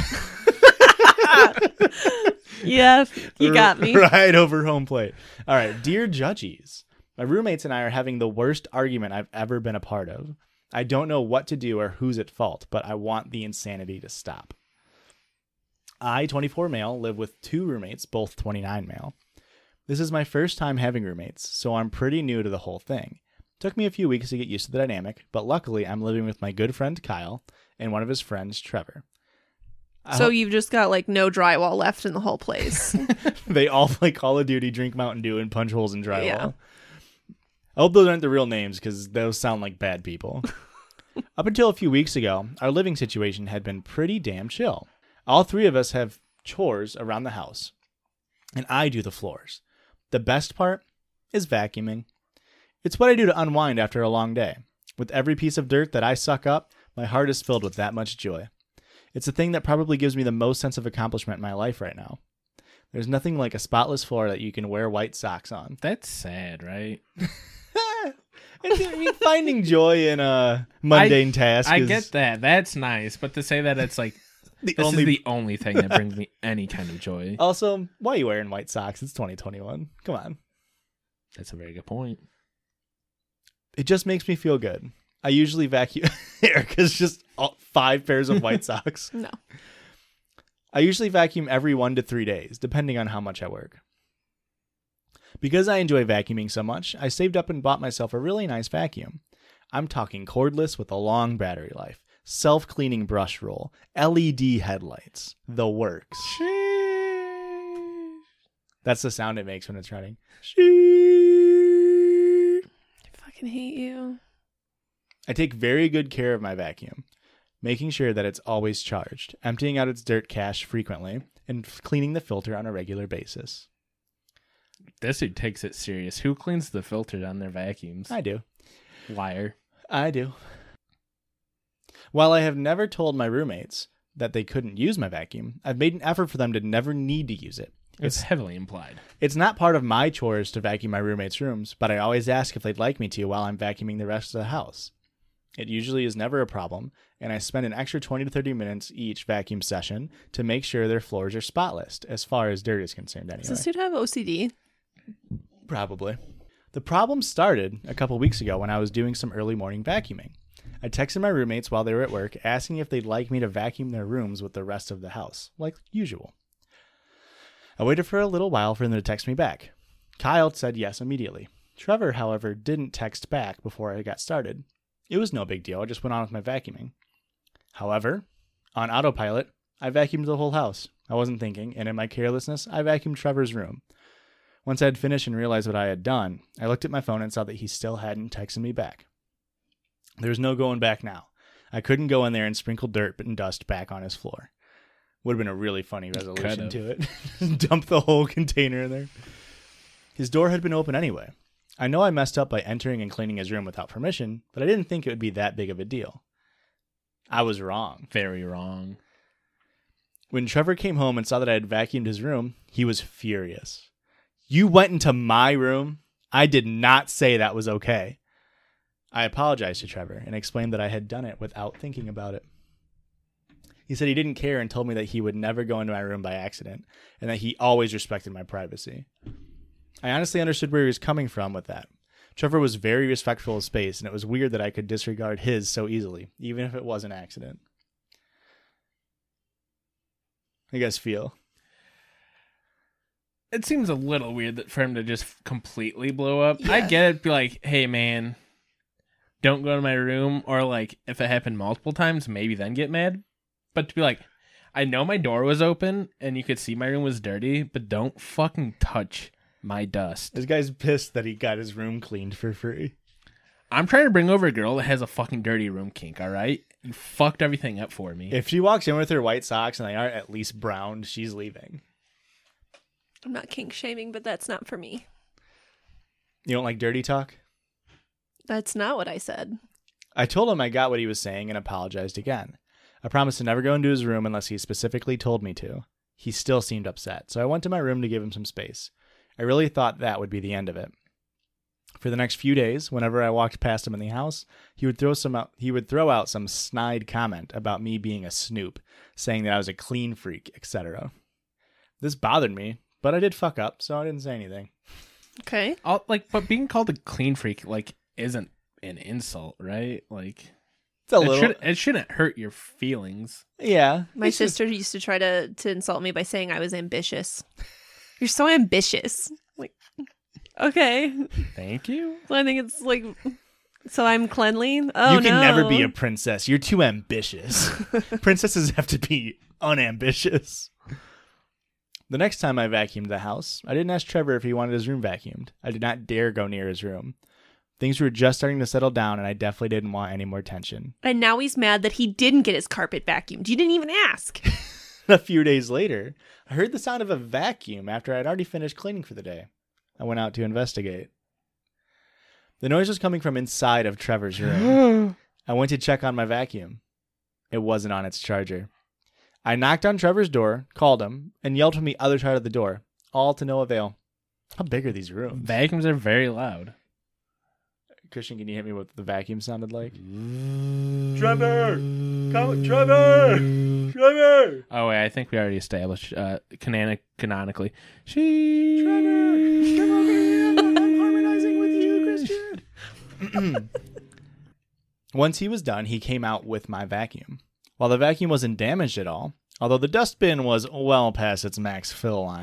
Yes, you got me. Right over home plate. All right. Dear Judgies, my roommates and I are having the worst argument I've ever been a part of. I don't know what to do or who's at fault, but I want the insanity to stop. I, twenty-four male, live with two roommates, both twenty-nine male. This is my first time having roommates, so I'm pretty new to the whole thing. Took me a few weeks to get used to the dynamic, but luckily I'm living with my good friend Kyle and one of his friends, Trevor. I So hope- you've just got like no drywall left in the whole place. They all play Call of Duty, drink Mountain Dew, and punch holes in drywall. Yeah. I hope those aren't the real names because those sound like bad people. Up until a few weeks ago, our living situation had been pretty damn chill. All three of us have chores around the house, and I do the floors. The best part is vacuuming. It's what I do to unwind after a long day. With every piece of dirt that I suck up, my heart is filled with that much joy. It's the thing that probably gives me the most sense of accomplishment in my life right now. There's nothing like a spotless floor that you can wear white socks on. That's sad, right? I mean, finding joy in a mundane task I is get that. That's nice, but to say that it's like the this only. is the only thing that brings me any kind of joy. Also, why are you wearing white socks? It's twenty twenty-one. Come on. That's a very good point. It just makes me feel good. I usually vacuum. Erica's just all, five pairs of white socks. No. I usually vacuum every one to three days, depending on how much I work. Because I enjoy vacuuming so much, I saved up and bought myself a really nice vacuum. I'm talking cordless with a long battery life, self-cleaning brush roll, L E D headlights, the works. That's the sound it makes when it's running. I fucking hate you. I take very good care of my vacuum, making sure that it's always charged, emptying out its dirt cache frequently, and f- cleaning the filter on a regular basis. This dude takes it serious. Who cleans the filter on their vacuums? I do. Liar. I do. While I have never told my roommates that they couldn't use my vacuum, I've made an effort for them to never need to use it. It's It's heavily implied. it's not part of my chores to vacuum my roommates' rooms, but I always ask if they'd like me to while I'm vacuuming the rest of the house. It usually is never a problem, and I spend an extra twenty to thirty minutes each vacuum session to make sure their floors are spotless, as far as dirt is concerned anyway. Does this dude have O C D? Probably. The problem started a couple weeks ago when I was doing some early morning vacuuming. I texted my roommates while they were at work, asking if they'd like me to vacuum their rooms with the rest of the house, like usual. I waited for a little while for them to text me back. Kyle said yes immediately. Trevor, however, didn't text back before I got started. It was no big deal. I just went on with my vacuuming. However, on autopilot, I vacuumed the whole house. I wasn't thinking, and in my carelessness, I vacuumed Trevor's room. Once I had finished and realized what I had done, I looked at my phone and saw that he still hadn't texted me back. There was no going back now. I couldn't go in there and sprinkle dirt and dust back on his floor. Would have been a really funny resolution to it. Dump the whole container in there. His door had been open anyway. I know I messed up by entering and cleaning his room without permission, but I didn't think it would be that big of a deal. I was wrong. Very wrong. When Trevor came home and saw that I had vacuumed his room, he was furious. You went into my room? I did not say that was okay. I apologized to Trevor and explained that I had done it without thinking about it. He said he didn't care and told me that he would never go into my room by accident and that he always respected my privacy. I honestly understood where he was coming from with that. Trevor was very respectful of space, and it was weird that I could disregard his so easily, even if it was an accident. How you guys feel? It seems a little weird that for him to just completely blow up. I Yeah. get it. Be like, hey, man, don't go to my room. Or like, if it happened multiple times, maybe then get mad. But to be like, I know my door was open and you could see my room was dirty, but don't fucking touch my dust. This guy's pissed that he got his room cleaned for free. I'm trying to bring over a girl that has a fucking dirty room kink, all right? You fucked everything up for me. If she walks in with her white socks and they aren't at least browned, she's leaving. I'm not kink shaming, but that's not for me. You don't like dirty talk? That's not what I said. I told him I got what he was saying and apologized again. I promised to never go into his room unless he specifically told me to. He still seemed upset, so I went to my room to give him some space. I really thought that would be the end of it. For the next few days, whenever I walked past him in the house, he would throw some out, he would throw out some snide comment about me being a snoop, saying that I was a clean freak, et cetera. This bothered me, but I did fuck up, so I didn't say anything. Okay. I'll, like, but being called a clean freak like isn't an insult, right? Like, It's a it, little, should, it shouldn't hurt your feelings. yeah. My it's just- sister used to try to, to insult me by saying I was ambitious. You're so ambitious. Like, okay. Thank you. I think it's like, so I'm cleanly? Oh, you can no. never be a princess. You're too ambitious. Princesses have to be unambitious. The next time I vacuumed the house, I didn't ask Trevor if he wanted his room vacuumed. I did not dare go near his room. Things were just starting to settle down, and I definitely didn't want any more tension. And now he's mad that he didn't get his carpet vacuumed. You didn't even ask. A few days later, I heard the sound of a vacuum after I'd already finished cleaning for the day. I went out to investigate. The noise was coming from inside of Trevor's room. I went to check on my vacuum. It wasn't on its charger. I knocked on Trevor's door, called him, and yelled from the other side of the door, all to no avail. How big are these rooms? Vacuums are very loud. Christian, can you hit me what the vacuum sounded like? Trevor! Come, Trevor! Trevor! Oh, wait, I think we already established uh, canonic- canonically. She. Trevor! Trevor, I'm harmonizing with you, Christian. Once he was done, he came out with my vacuum. While the vacuum wasn't damaged at all, although the dustbin was well past its max fill line.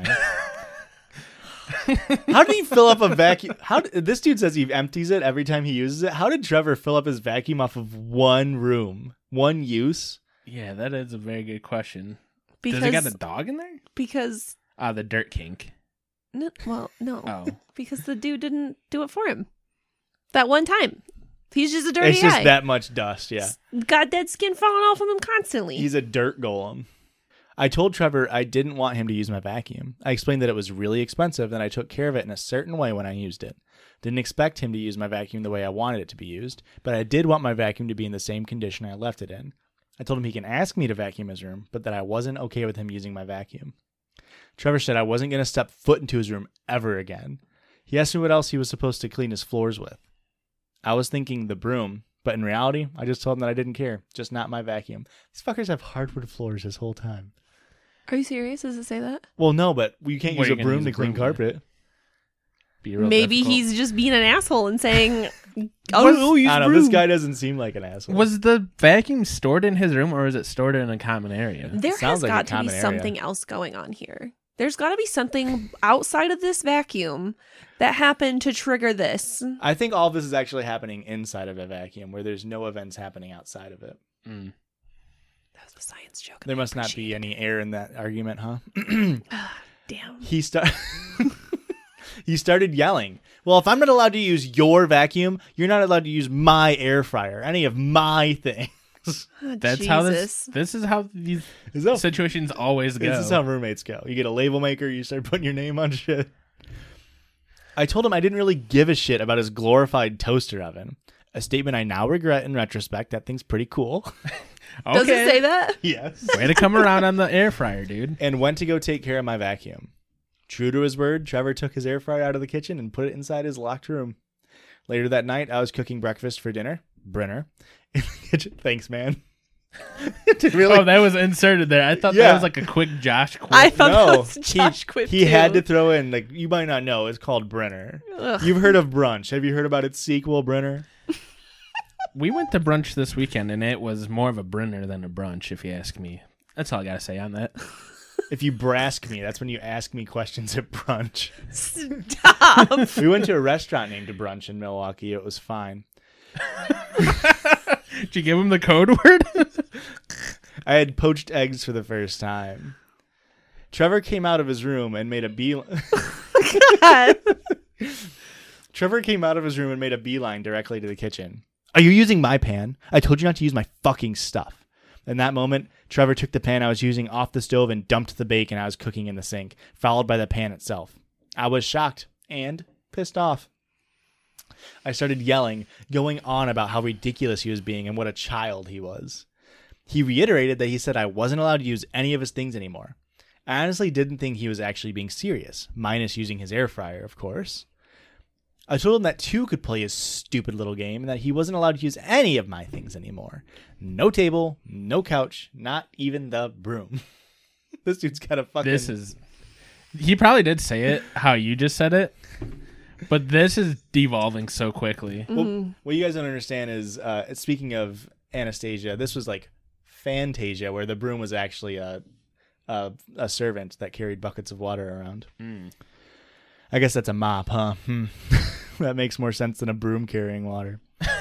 How did he fill up a vacuum? How did, this dude says he empties it every time he uses it. How did Trevor fill up his vacuum off of one room, one use? Yeah, that is a very good question. Because, Does it got a dog in there? because, Ah, the dirt kink. no, well, no. Oh. Because the dude didn't do it for him. That one time. He's just a dirty It's just guy. that much dust, yeah. Got dead skin falling off of him constantly. He's a dirt golem. I told Trevor I didn't want him to use my vacuum. I explained that it was really expensive and I took care of it in a certain way when I used it. Didn't expect him to use my vacuum the way I wanted it to be used, but I did want my vacuum to be in the same condition I left it in. I told him he can ask me to vacuum his room, but that I wasn't okay with him using my vacuum. Trevor said I wasn't going to step foot into his room ever again. He asked me what else he was supposed to clean his floors with. I was thinking the broom, but in reality, I just told him that I didn't care, just not my vacuum. These fuckers have hardwood floors this whole time. Are you serious? Does it say that? Well, no, but you can't What use are a you gonna broom use to a clean broom for? carpet. Be real Maybe difficult. he's just being an asshole and saying, What- oh, use I don't know, broom. this guy doesn't seem like an asshole. Was the vacuum stored in his room or is it stored in a common area? There has Sounds like a got to be common area. something else going on here. There's got to be something outside of this vacuum that happened to trigger this. I think all of this is actually happening inside of a vacuum where there's no events happening outside of it. Mm. That was a science joke. There must not be any air in that argument, huh? Damn. He start He started yelling. Well, if I'm not allowed to use your vacuum, you're not allowed to use my air fryer, any of my things. Oh, That's Jesus. how this. This is how these Is that situations always go. This is how roommates go. You get a label maker, you start putting your name on shit. I told him I didn't really give a shit about his glorified toaster oven. A statement I now regret in retrospect. That thing's pretty cool. Okay. Does it say that? Yes. Way to come around on the air fryer, dude. And went to go take care of my vacuum. True to his word, Trevor took his air fryer out of the kitchen and put it inside his locked room. Later that night, I was cooking breakfast for dinner. Brenner. In the kitchen. Thanks, man. Did really? Oh, that was inserted there. I thought Yeah. that was like a quick Josh quote. I thought no, that was Josh he, quip he too. had to throw in, like, you might not know, it's called Brenner. Ugh. You've heard of Brunch. Have you heard about its sequel, Brenner? We went to brunch this weekend, and it was more of a Brenner than a brunch, if you ask me. That's all I gotta say on that. If you brask me, that's when you ask me questions at brunch. Stop. We went to a restaurant named Brunch in Milwaukee. It was fine. Did you give him the code word? I had poached eggs for the first time. Trevor came out of his room and made a beeline. God. Trevor came out of his room and made a beeline directly to the kitchen. Are you using my pan? I told you not to use my fucking stuff. In that moment, Trevor took the pan I was using off the stove and dumped the bacon I was cooking in the sink, followed by the pan itself. I was shocked and pissed off. I started yelling, going on about how ridiculous he was being and what a child he was. He reiterated that he said I wasn't allowed to use any of his things anymore. I honestly didn't think he was actually being serious, minus using his air fryer, of course. I told him that two could play his stupid little game and that he wasn't allowed to use any of my things anymore. No table, no couch, not even the broom. This dude's got a fucking... This is... He probably did say it how you just said it, but this is devolving so quickly. Well, what you guys don't understand is, uh, speaking of Anastasia, this was like Fantasia, where the broom was actually a, a, a servant that carried buckets of water around. Mm. I guess that's a mop, huh? Hmm. That makes more sense than a broom carrying water.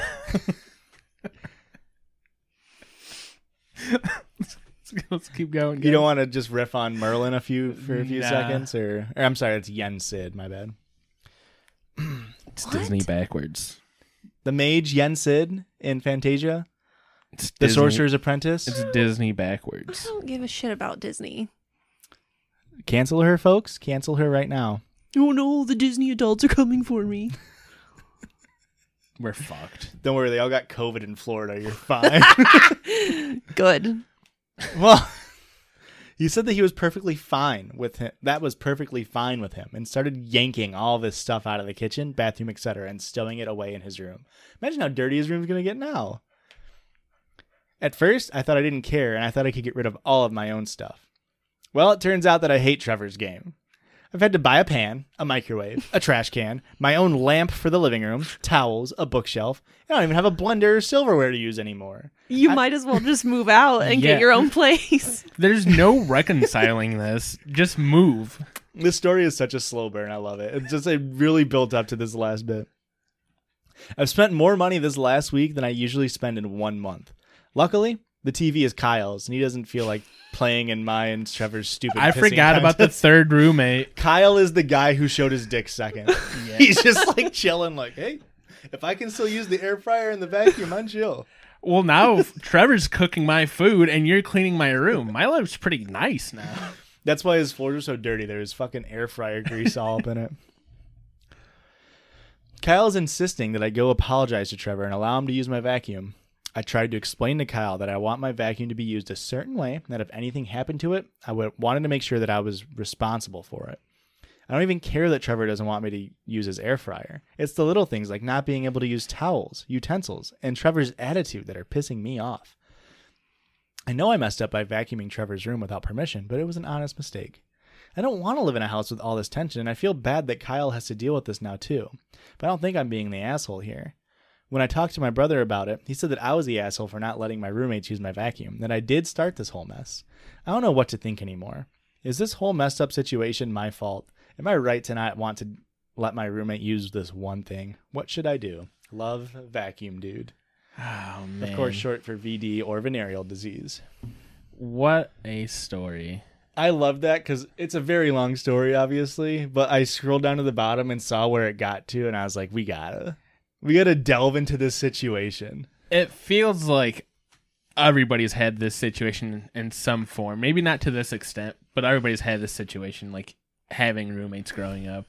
Let's keep going. You don't want to just riff on Merlin a few for a few Nah. seconds, or, or I'm sorry, it's Yen Sid. My bad. It's What? Disney backwards. The mage Yen Sid in Fantasia, It's the Disney- Sorcerer's Apprentice. It's Disney I backwards. don't give a shit about Disney. Cancel her, folks. Cancel her right now. Oh no, the Disney adults are coming for me. We're fucked. Don't worry, they all got COVID in Florida. You're fine. Good. Well, he said that he was perfectly fine with him. That was perfectly fine with him, and started yanking all this stuff out of the kitchen, bathroom, et cetera, and stowing it away in his room. Imagine how dirty his room's gonna get now. At first, I thought I didn't care, and I thought I could get rid of all of my own stuff. Well, it turns out that I hate Trevor's game. I've had to buy a pan, a microwave, a trash can, my own lamp for the living room, towels, a bookshelf. I don't even have a blender or silverware to use anymore. You I- might as well just move out and Yeah. get your own place. There's no reconciling this. Just move. This story is such a slow burn. I love it. It's just it really built up to this last bit. I've spent more money this last week than I usually spend in one month. Luckily, the T V is Kyle's, and he doesn't feel like playing in my and Trevor's stupid I pissing forgot about the contest. third roommate. Kyle is the guy who showed his dick second. He's just like chilling, like, hey, if I can still use the air fryer and the vacuum, I'm chill. Well, now Trevor's cooking my food and you're cleaning my room. My life's pretty nice now. That's why his floors are so dirty. There's fucking air fryer grease all up in it. Kyle's insisting that I go apologize to Trevor and allow him to use my vacuum. I tried to explain to Kyle that I want my vacuum to be used a certain way, that if anything happened to it, I would wanted to make sure that I was responsible for it. I don't even care that Trevor doesn't want me to use his air fryer. It's the little things like not being able to use towels, utensils, and Trevor's attitude that are pissing me off. I know I messed up by vacuuming Trevor's room without permission, but it was an honest mistake. I don't want to live in a house with all this tension, and I feel bad that Kyle has to deal with this now too. But I don't think I'm being the asshole here. When I talked to my brother about it, he said that I was the asshole for not letting my roommates use my vacuum, that I did start this whole mess. I don't know what to think anymore. Is this whole messed up situation my fault? Am I right to not want to let my roommate use this one thing? What should I do? Love, Vacuum Dude. Oh, man. Of course, short for V D or venereal disease. What a story. I love that because it's a very long story, obviously, but I scrolled down to the bottom and saw where it got to, and I was like, we gotta. We gotta delve into this situation. It feels like everybody's had this situation in some form. Maybe not to this extent, but everybody's had this situation, like having roommates growing up.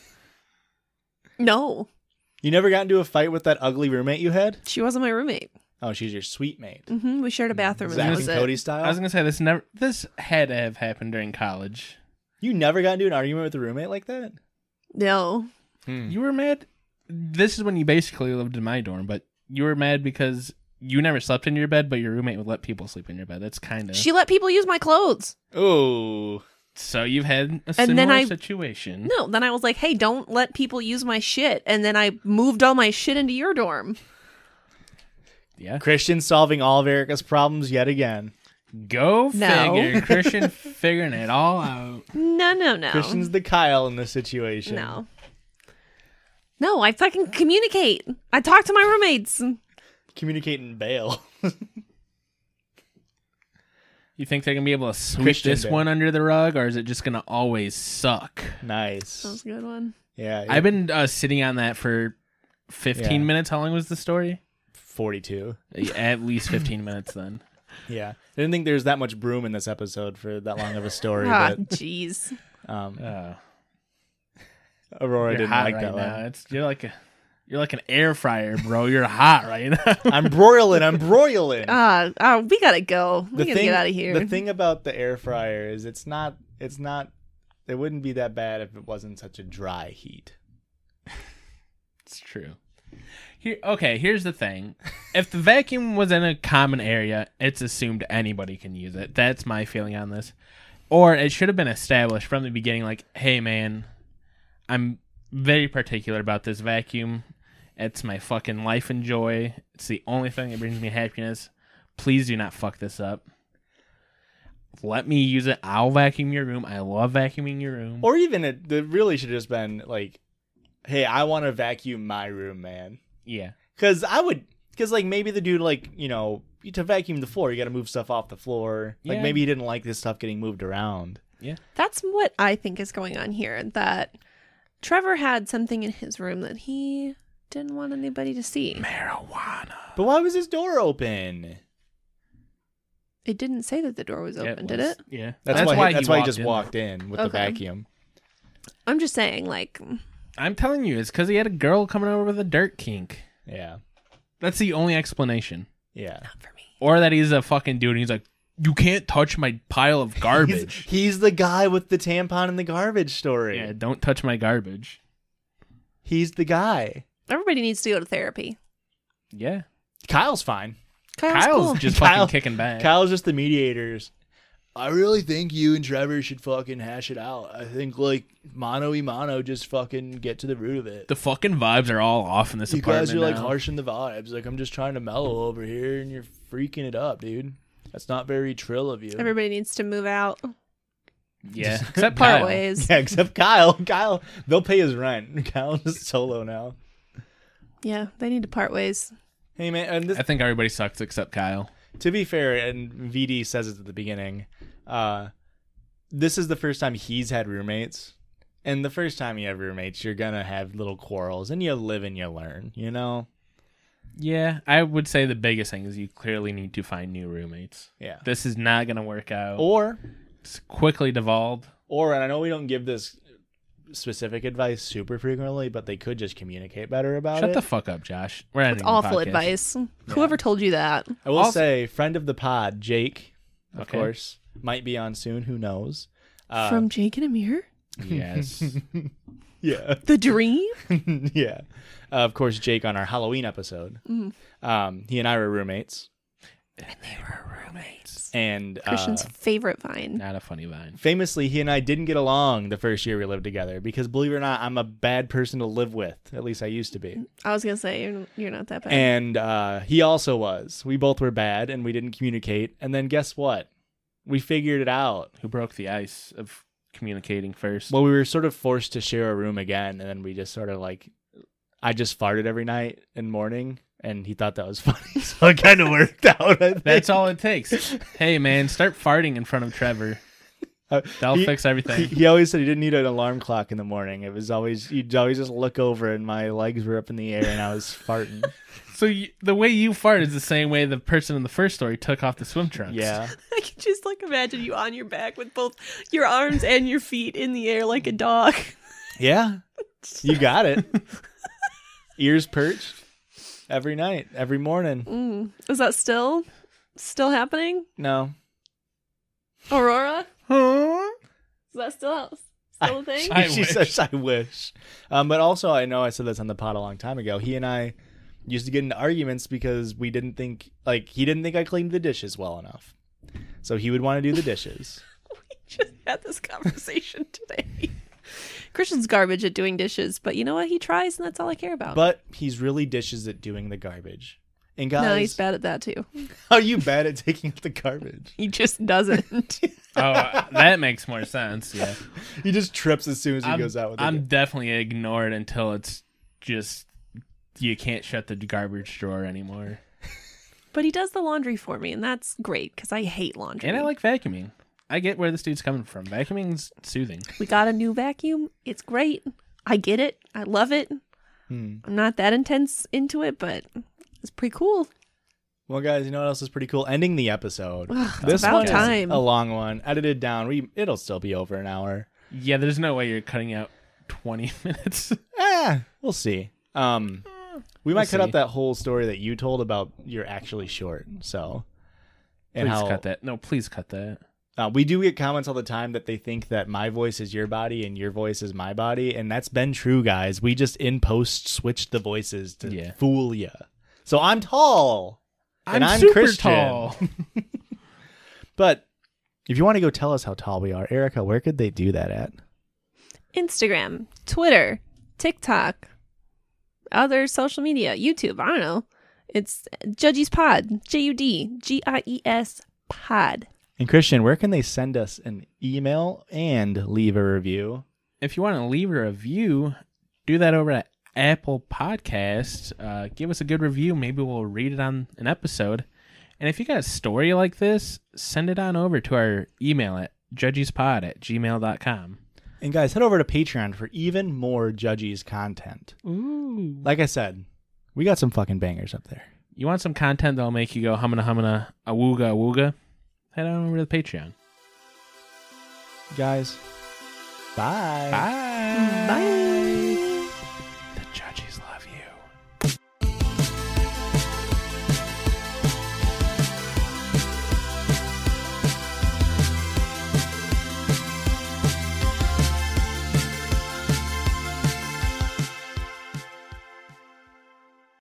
No, You never got into a fight with that ugly roommate you had? she wasn't my roommate. Oh, she's your sweet mate. hmm We shared a bathroom, and Zach that and was Cody it. style? I was gonna say this never. This had to have happened during college. You never got into an argument with a roommate like that? No, You were mad. This is when you basically lived in my dorm, but you were mad because you never slept in your bed, but your roommate would let people sleep in your bed. That's kind of she let people use my clothes. Oh. so. You've had a And similar then I- situation. No, then I was like, hey, don't let people use my shit. And then I moved all my shit into your dorm. Yeah. Christian solving all of Erica's problems yet again. Go No. figure. Christian figuring it all out. No, no, no. Christian's the Kyle in this situation. No. No, I fucking communicate. I talk to my roommates. Communicate and bail. You think they're gonna be able to sweep Christian this Bale. one under the rug, or is it just gonna always suck? Nice. That was a good one. Yeah, yeah. I've been uh, sitting on that for fifteen Yeah. minutes. How long was the story? forty-two. At least fifteen minutes then. Yeah. I didn't think there was that much broom in this episode for that long of a story, Ah, but jeez. um, Uh, Aurora you're didn't hot like right that now. one. It's you're like a you're like an air fryer, bro. You're hot right now. I'm broiling. I'm broiling. Ah, ah, we gotta go. We the gotta thing, get out of here. The thing about the air fryer is it's not. It's not. It wouldn't be that bad if it wasn't such a dry heat. It's true. Here, okay, here's the thing. If the vacuum was in a common area, it's assumed anybody can use it. That's my feeling on this. Or it should have been established from the beginning, like, hey, man, I'm very particular about this vacuum. It's my fucking life and joy. It's the only thing that brings me happiness. Please do not fuck this up. Let me use it. I'll vacuum your room. I love vacuuming your room. Or even it, it really should have just been like, hey, I want to vacuum my room, man. Yeah. Because I would, because like maybe the dude, like, you know, to vacuum the floor, you got to move stuff off the floor. Like Yeah. maybe he didn't like this stuff getting moved around. That's what I think is going on here. That Trevor had something in his room that he didn't want anybody to see. Marijuana. But why was his door open? It didn't say that the door was Yeah, open, did was. it? Yeah. That's, why, he, that's why he walked just in. walked in with the Okay. vacuum. I'm just saying, like, I'm telling you, it's because he had a girl coming over with a dirt kink. Yeah. That's the only explanation. Yeah. not for me. Or that he's a fucking dude and he's like, you can't touch my pile of He's, garbage. he's the guy with the tampon in the garbage story. Yeah, don't touch my garbage. He's the guy. Everybody needs to go to therapy. Yeah. Kyle's fine. Kyle's, Kyle's cool. just Kyle- fucking kicking back. Kyle's just the mediators. I really think you and Trevor should fucking hash it out. I think, like, mano y mano, just fucking get to the root of it. The fucking vibes are all off in this You apartment guys are, like, now. harshing the vibes. Like, I'm just trying to mellow over here, and you're freaking it up, dude. That's not very trill of you. Everybody needs to move out. Yeah. Except Part Kyle. ways. Yeah, except Kyle. Kyle, they'll pay his rent. Kyle's just solo now. Yeah, they need to part ways. Hey, man, and this, I think everybody sucks except Kyle. to be fair, and V D says it at the beginning, uh, this is the first time he's had roommates. And the first time you have roommates, you're going to have little quarrels, and you live and you learn, you know? Yeah, I would say the biggest thing is you clearly need to find new roommates. Yeah. This is not going to work out. Or, It's quickly devolved. or, and I know we don't give this specific advice super frequently, but they could just communicate better about Shut it. the fuck up, Josh. We're ending It's the awful podcast. advice. Whoever told you that? I will Also- say, friend of the pod, Jake, of Okay. course, might be on soon. Who knows? Uh, From Jake and Amir? Yes. yeah. The Dream? yeah. Uh, of course, Jake on our Halloween episode. Mm. Um, he and I were roommates. And they were roommates. And uh, Christian's favorite vine. Not a funny vine. famously, he and I didn't get along the first year we lived together because, believe it or not, I'm a bad person to live with. At least I used to be. I was going to say, you're, you're not that bad. And uh, he also was. We both were bad and we didn't communicate. And then guess what? We figured it out. Who broke the ice of communicating first? Well, we were sort of forced to share a room again. And then we just sort of like, I just farted every night and morning. And he thought that was funny. So it kind of worked out. I think. That's all it takes. Hey, man, start farting in front of Trevor. Uh, That'll he- fix everything. He, he always said he didn't need an alarm clock in the morning. It was always, you'd always just look over and my legs were up in the air and I was farting. So you, the way you fart is the same way the person in the first story took off the swim trunks. Yeah. I can just like imagine you on your back with both your arms and your feet in the air like a dog. Yeah. You got it. Ears perched every night, every morning. Mm. Is that still still happening? No. Aurora? Huh? Is that still still a thing? I she wish. says, I wish. Um, but also, I know I said this on the pod a long time ago. He and I used to get into arguments because we didn't think, like, he didn't think I cleaned the dishes well enough. So he would want to do the dishes. We just had this conversation today. Christian's garbage at doing dishes, but you know what? He tries, and that's all I care about. But he's really dishes at doing the garbage. And guys, no, he's bad at that too. how are you bad at taking out the garbage? He just doesn't. Oh, uh, that makes more sense. Yeah. He just trips as soon as he I'm, goes out with I'm it. definitely ignored until it's just you can't shut the garbage drawer anymore. But he does the laundry for me, and that's great because I hate laundry. And I like vacuuming. I get where this dude's coming from. Vacuuming's soothing. We got a new vacuum. It's great. I get it. I love it. Hmm. I'm not that intense into it, but it's pretty cool. Well, guys, you know what else is pretty cool? Ending the episode. Ugh, it's This about one time. is a long one. Edited down. We it'll still be over an hour. Yeah, there's no way you're cutting out twenty minutes. Eh, we'll see. Um, we might We'll cut see. out that whole story that you told about you're actually short. So, and Please how cut that. No, please cut that. uh, we do get comments all the time that they think that my voice is your body and your voice is my body, and that's been true, guys. We just in post switched the voices to Yeah. fool you. So I'm tall, and I'm super Christian. tall. But if you want to go tell us how tall we are, Erica, where could they do that at? Instagram, Twitter, TikTok, other social media, YouTube. I don't know. It's Judgies Pod. J U D G I E S Pod. And Christian, where can they send us an email and leave a review? If you want to leave a review, do that over at Apple Podcasts. Uh, give us a good review. Maybe we'll read it on an episode. And if you got a story like this, send it on over to our email at judgiespod at gmail dot com. And guys, head over to Patreon for even more Judgies content. Ooh. Like I said, we got some fucking bangers up there. You want some content that'll make you go humana humana awooga awooga? Head on over to the Patreon. Guys, bye. Bye. Bye.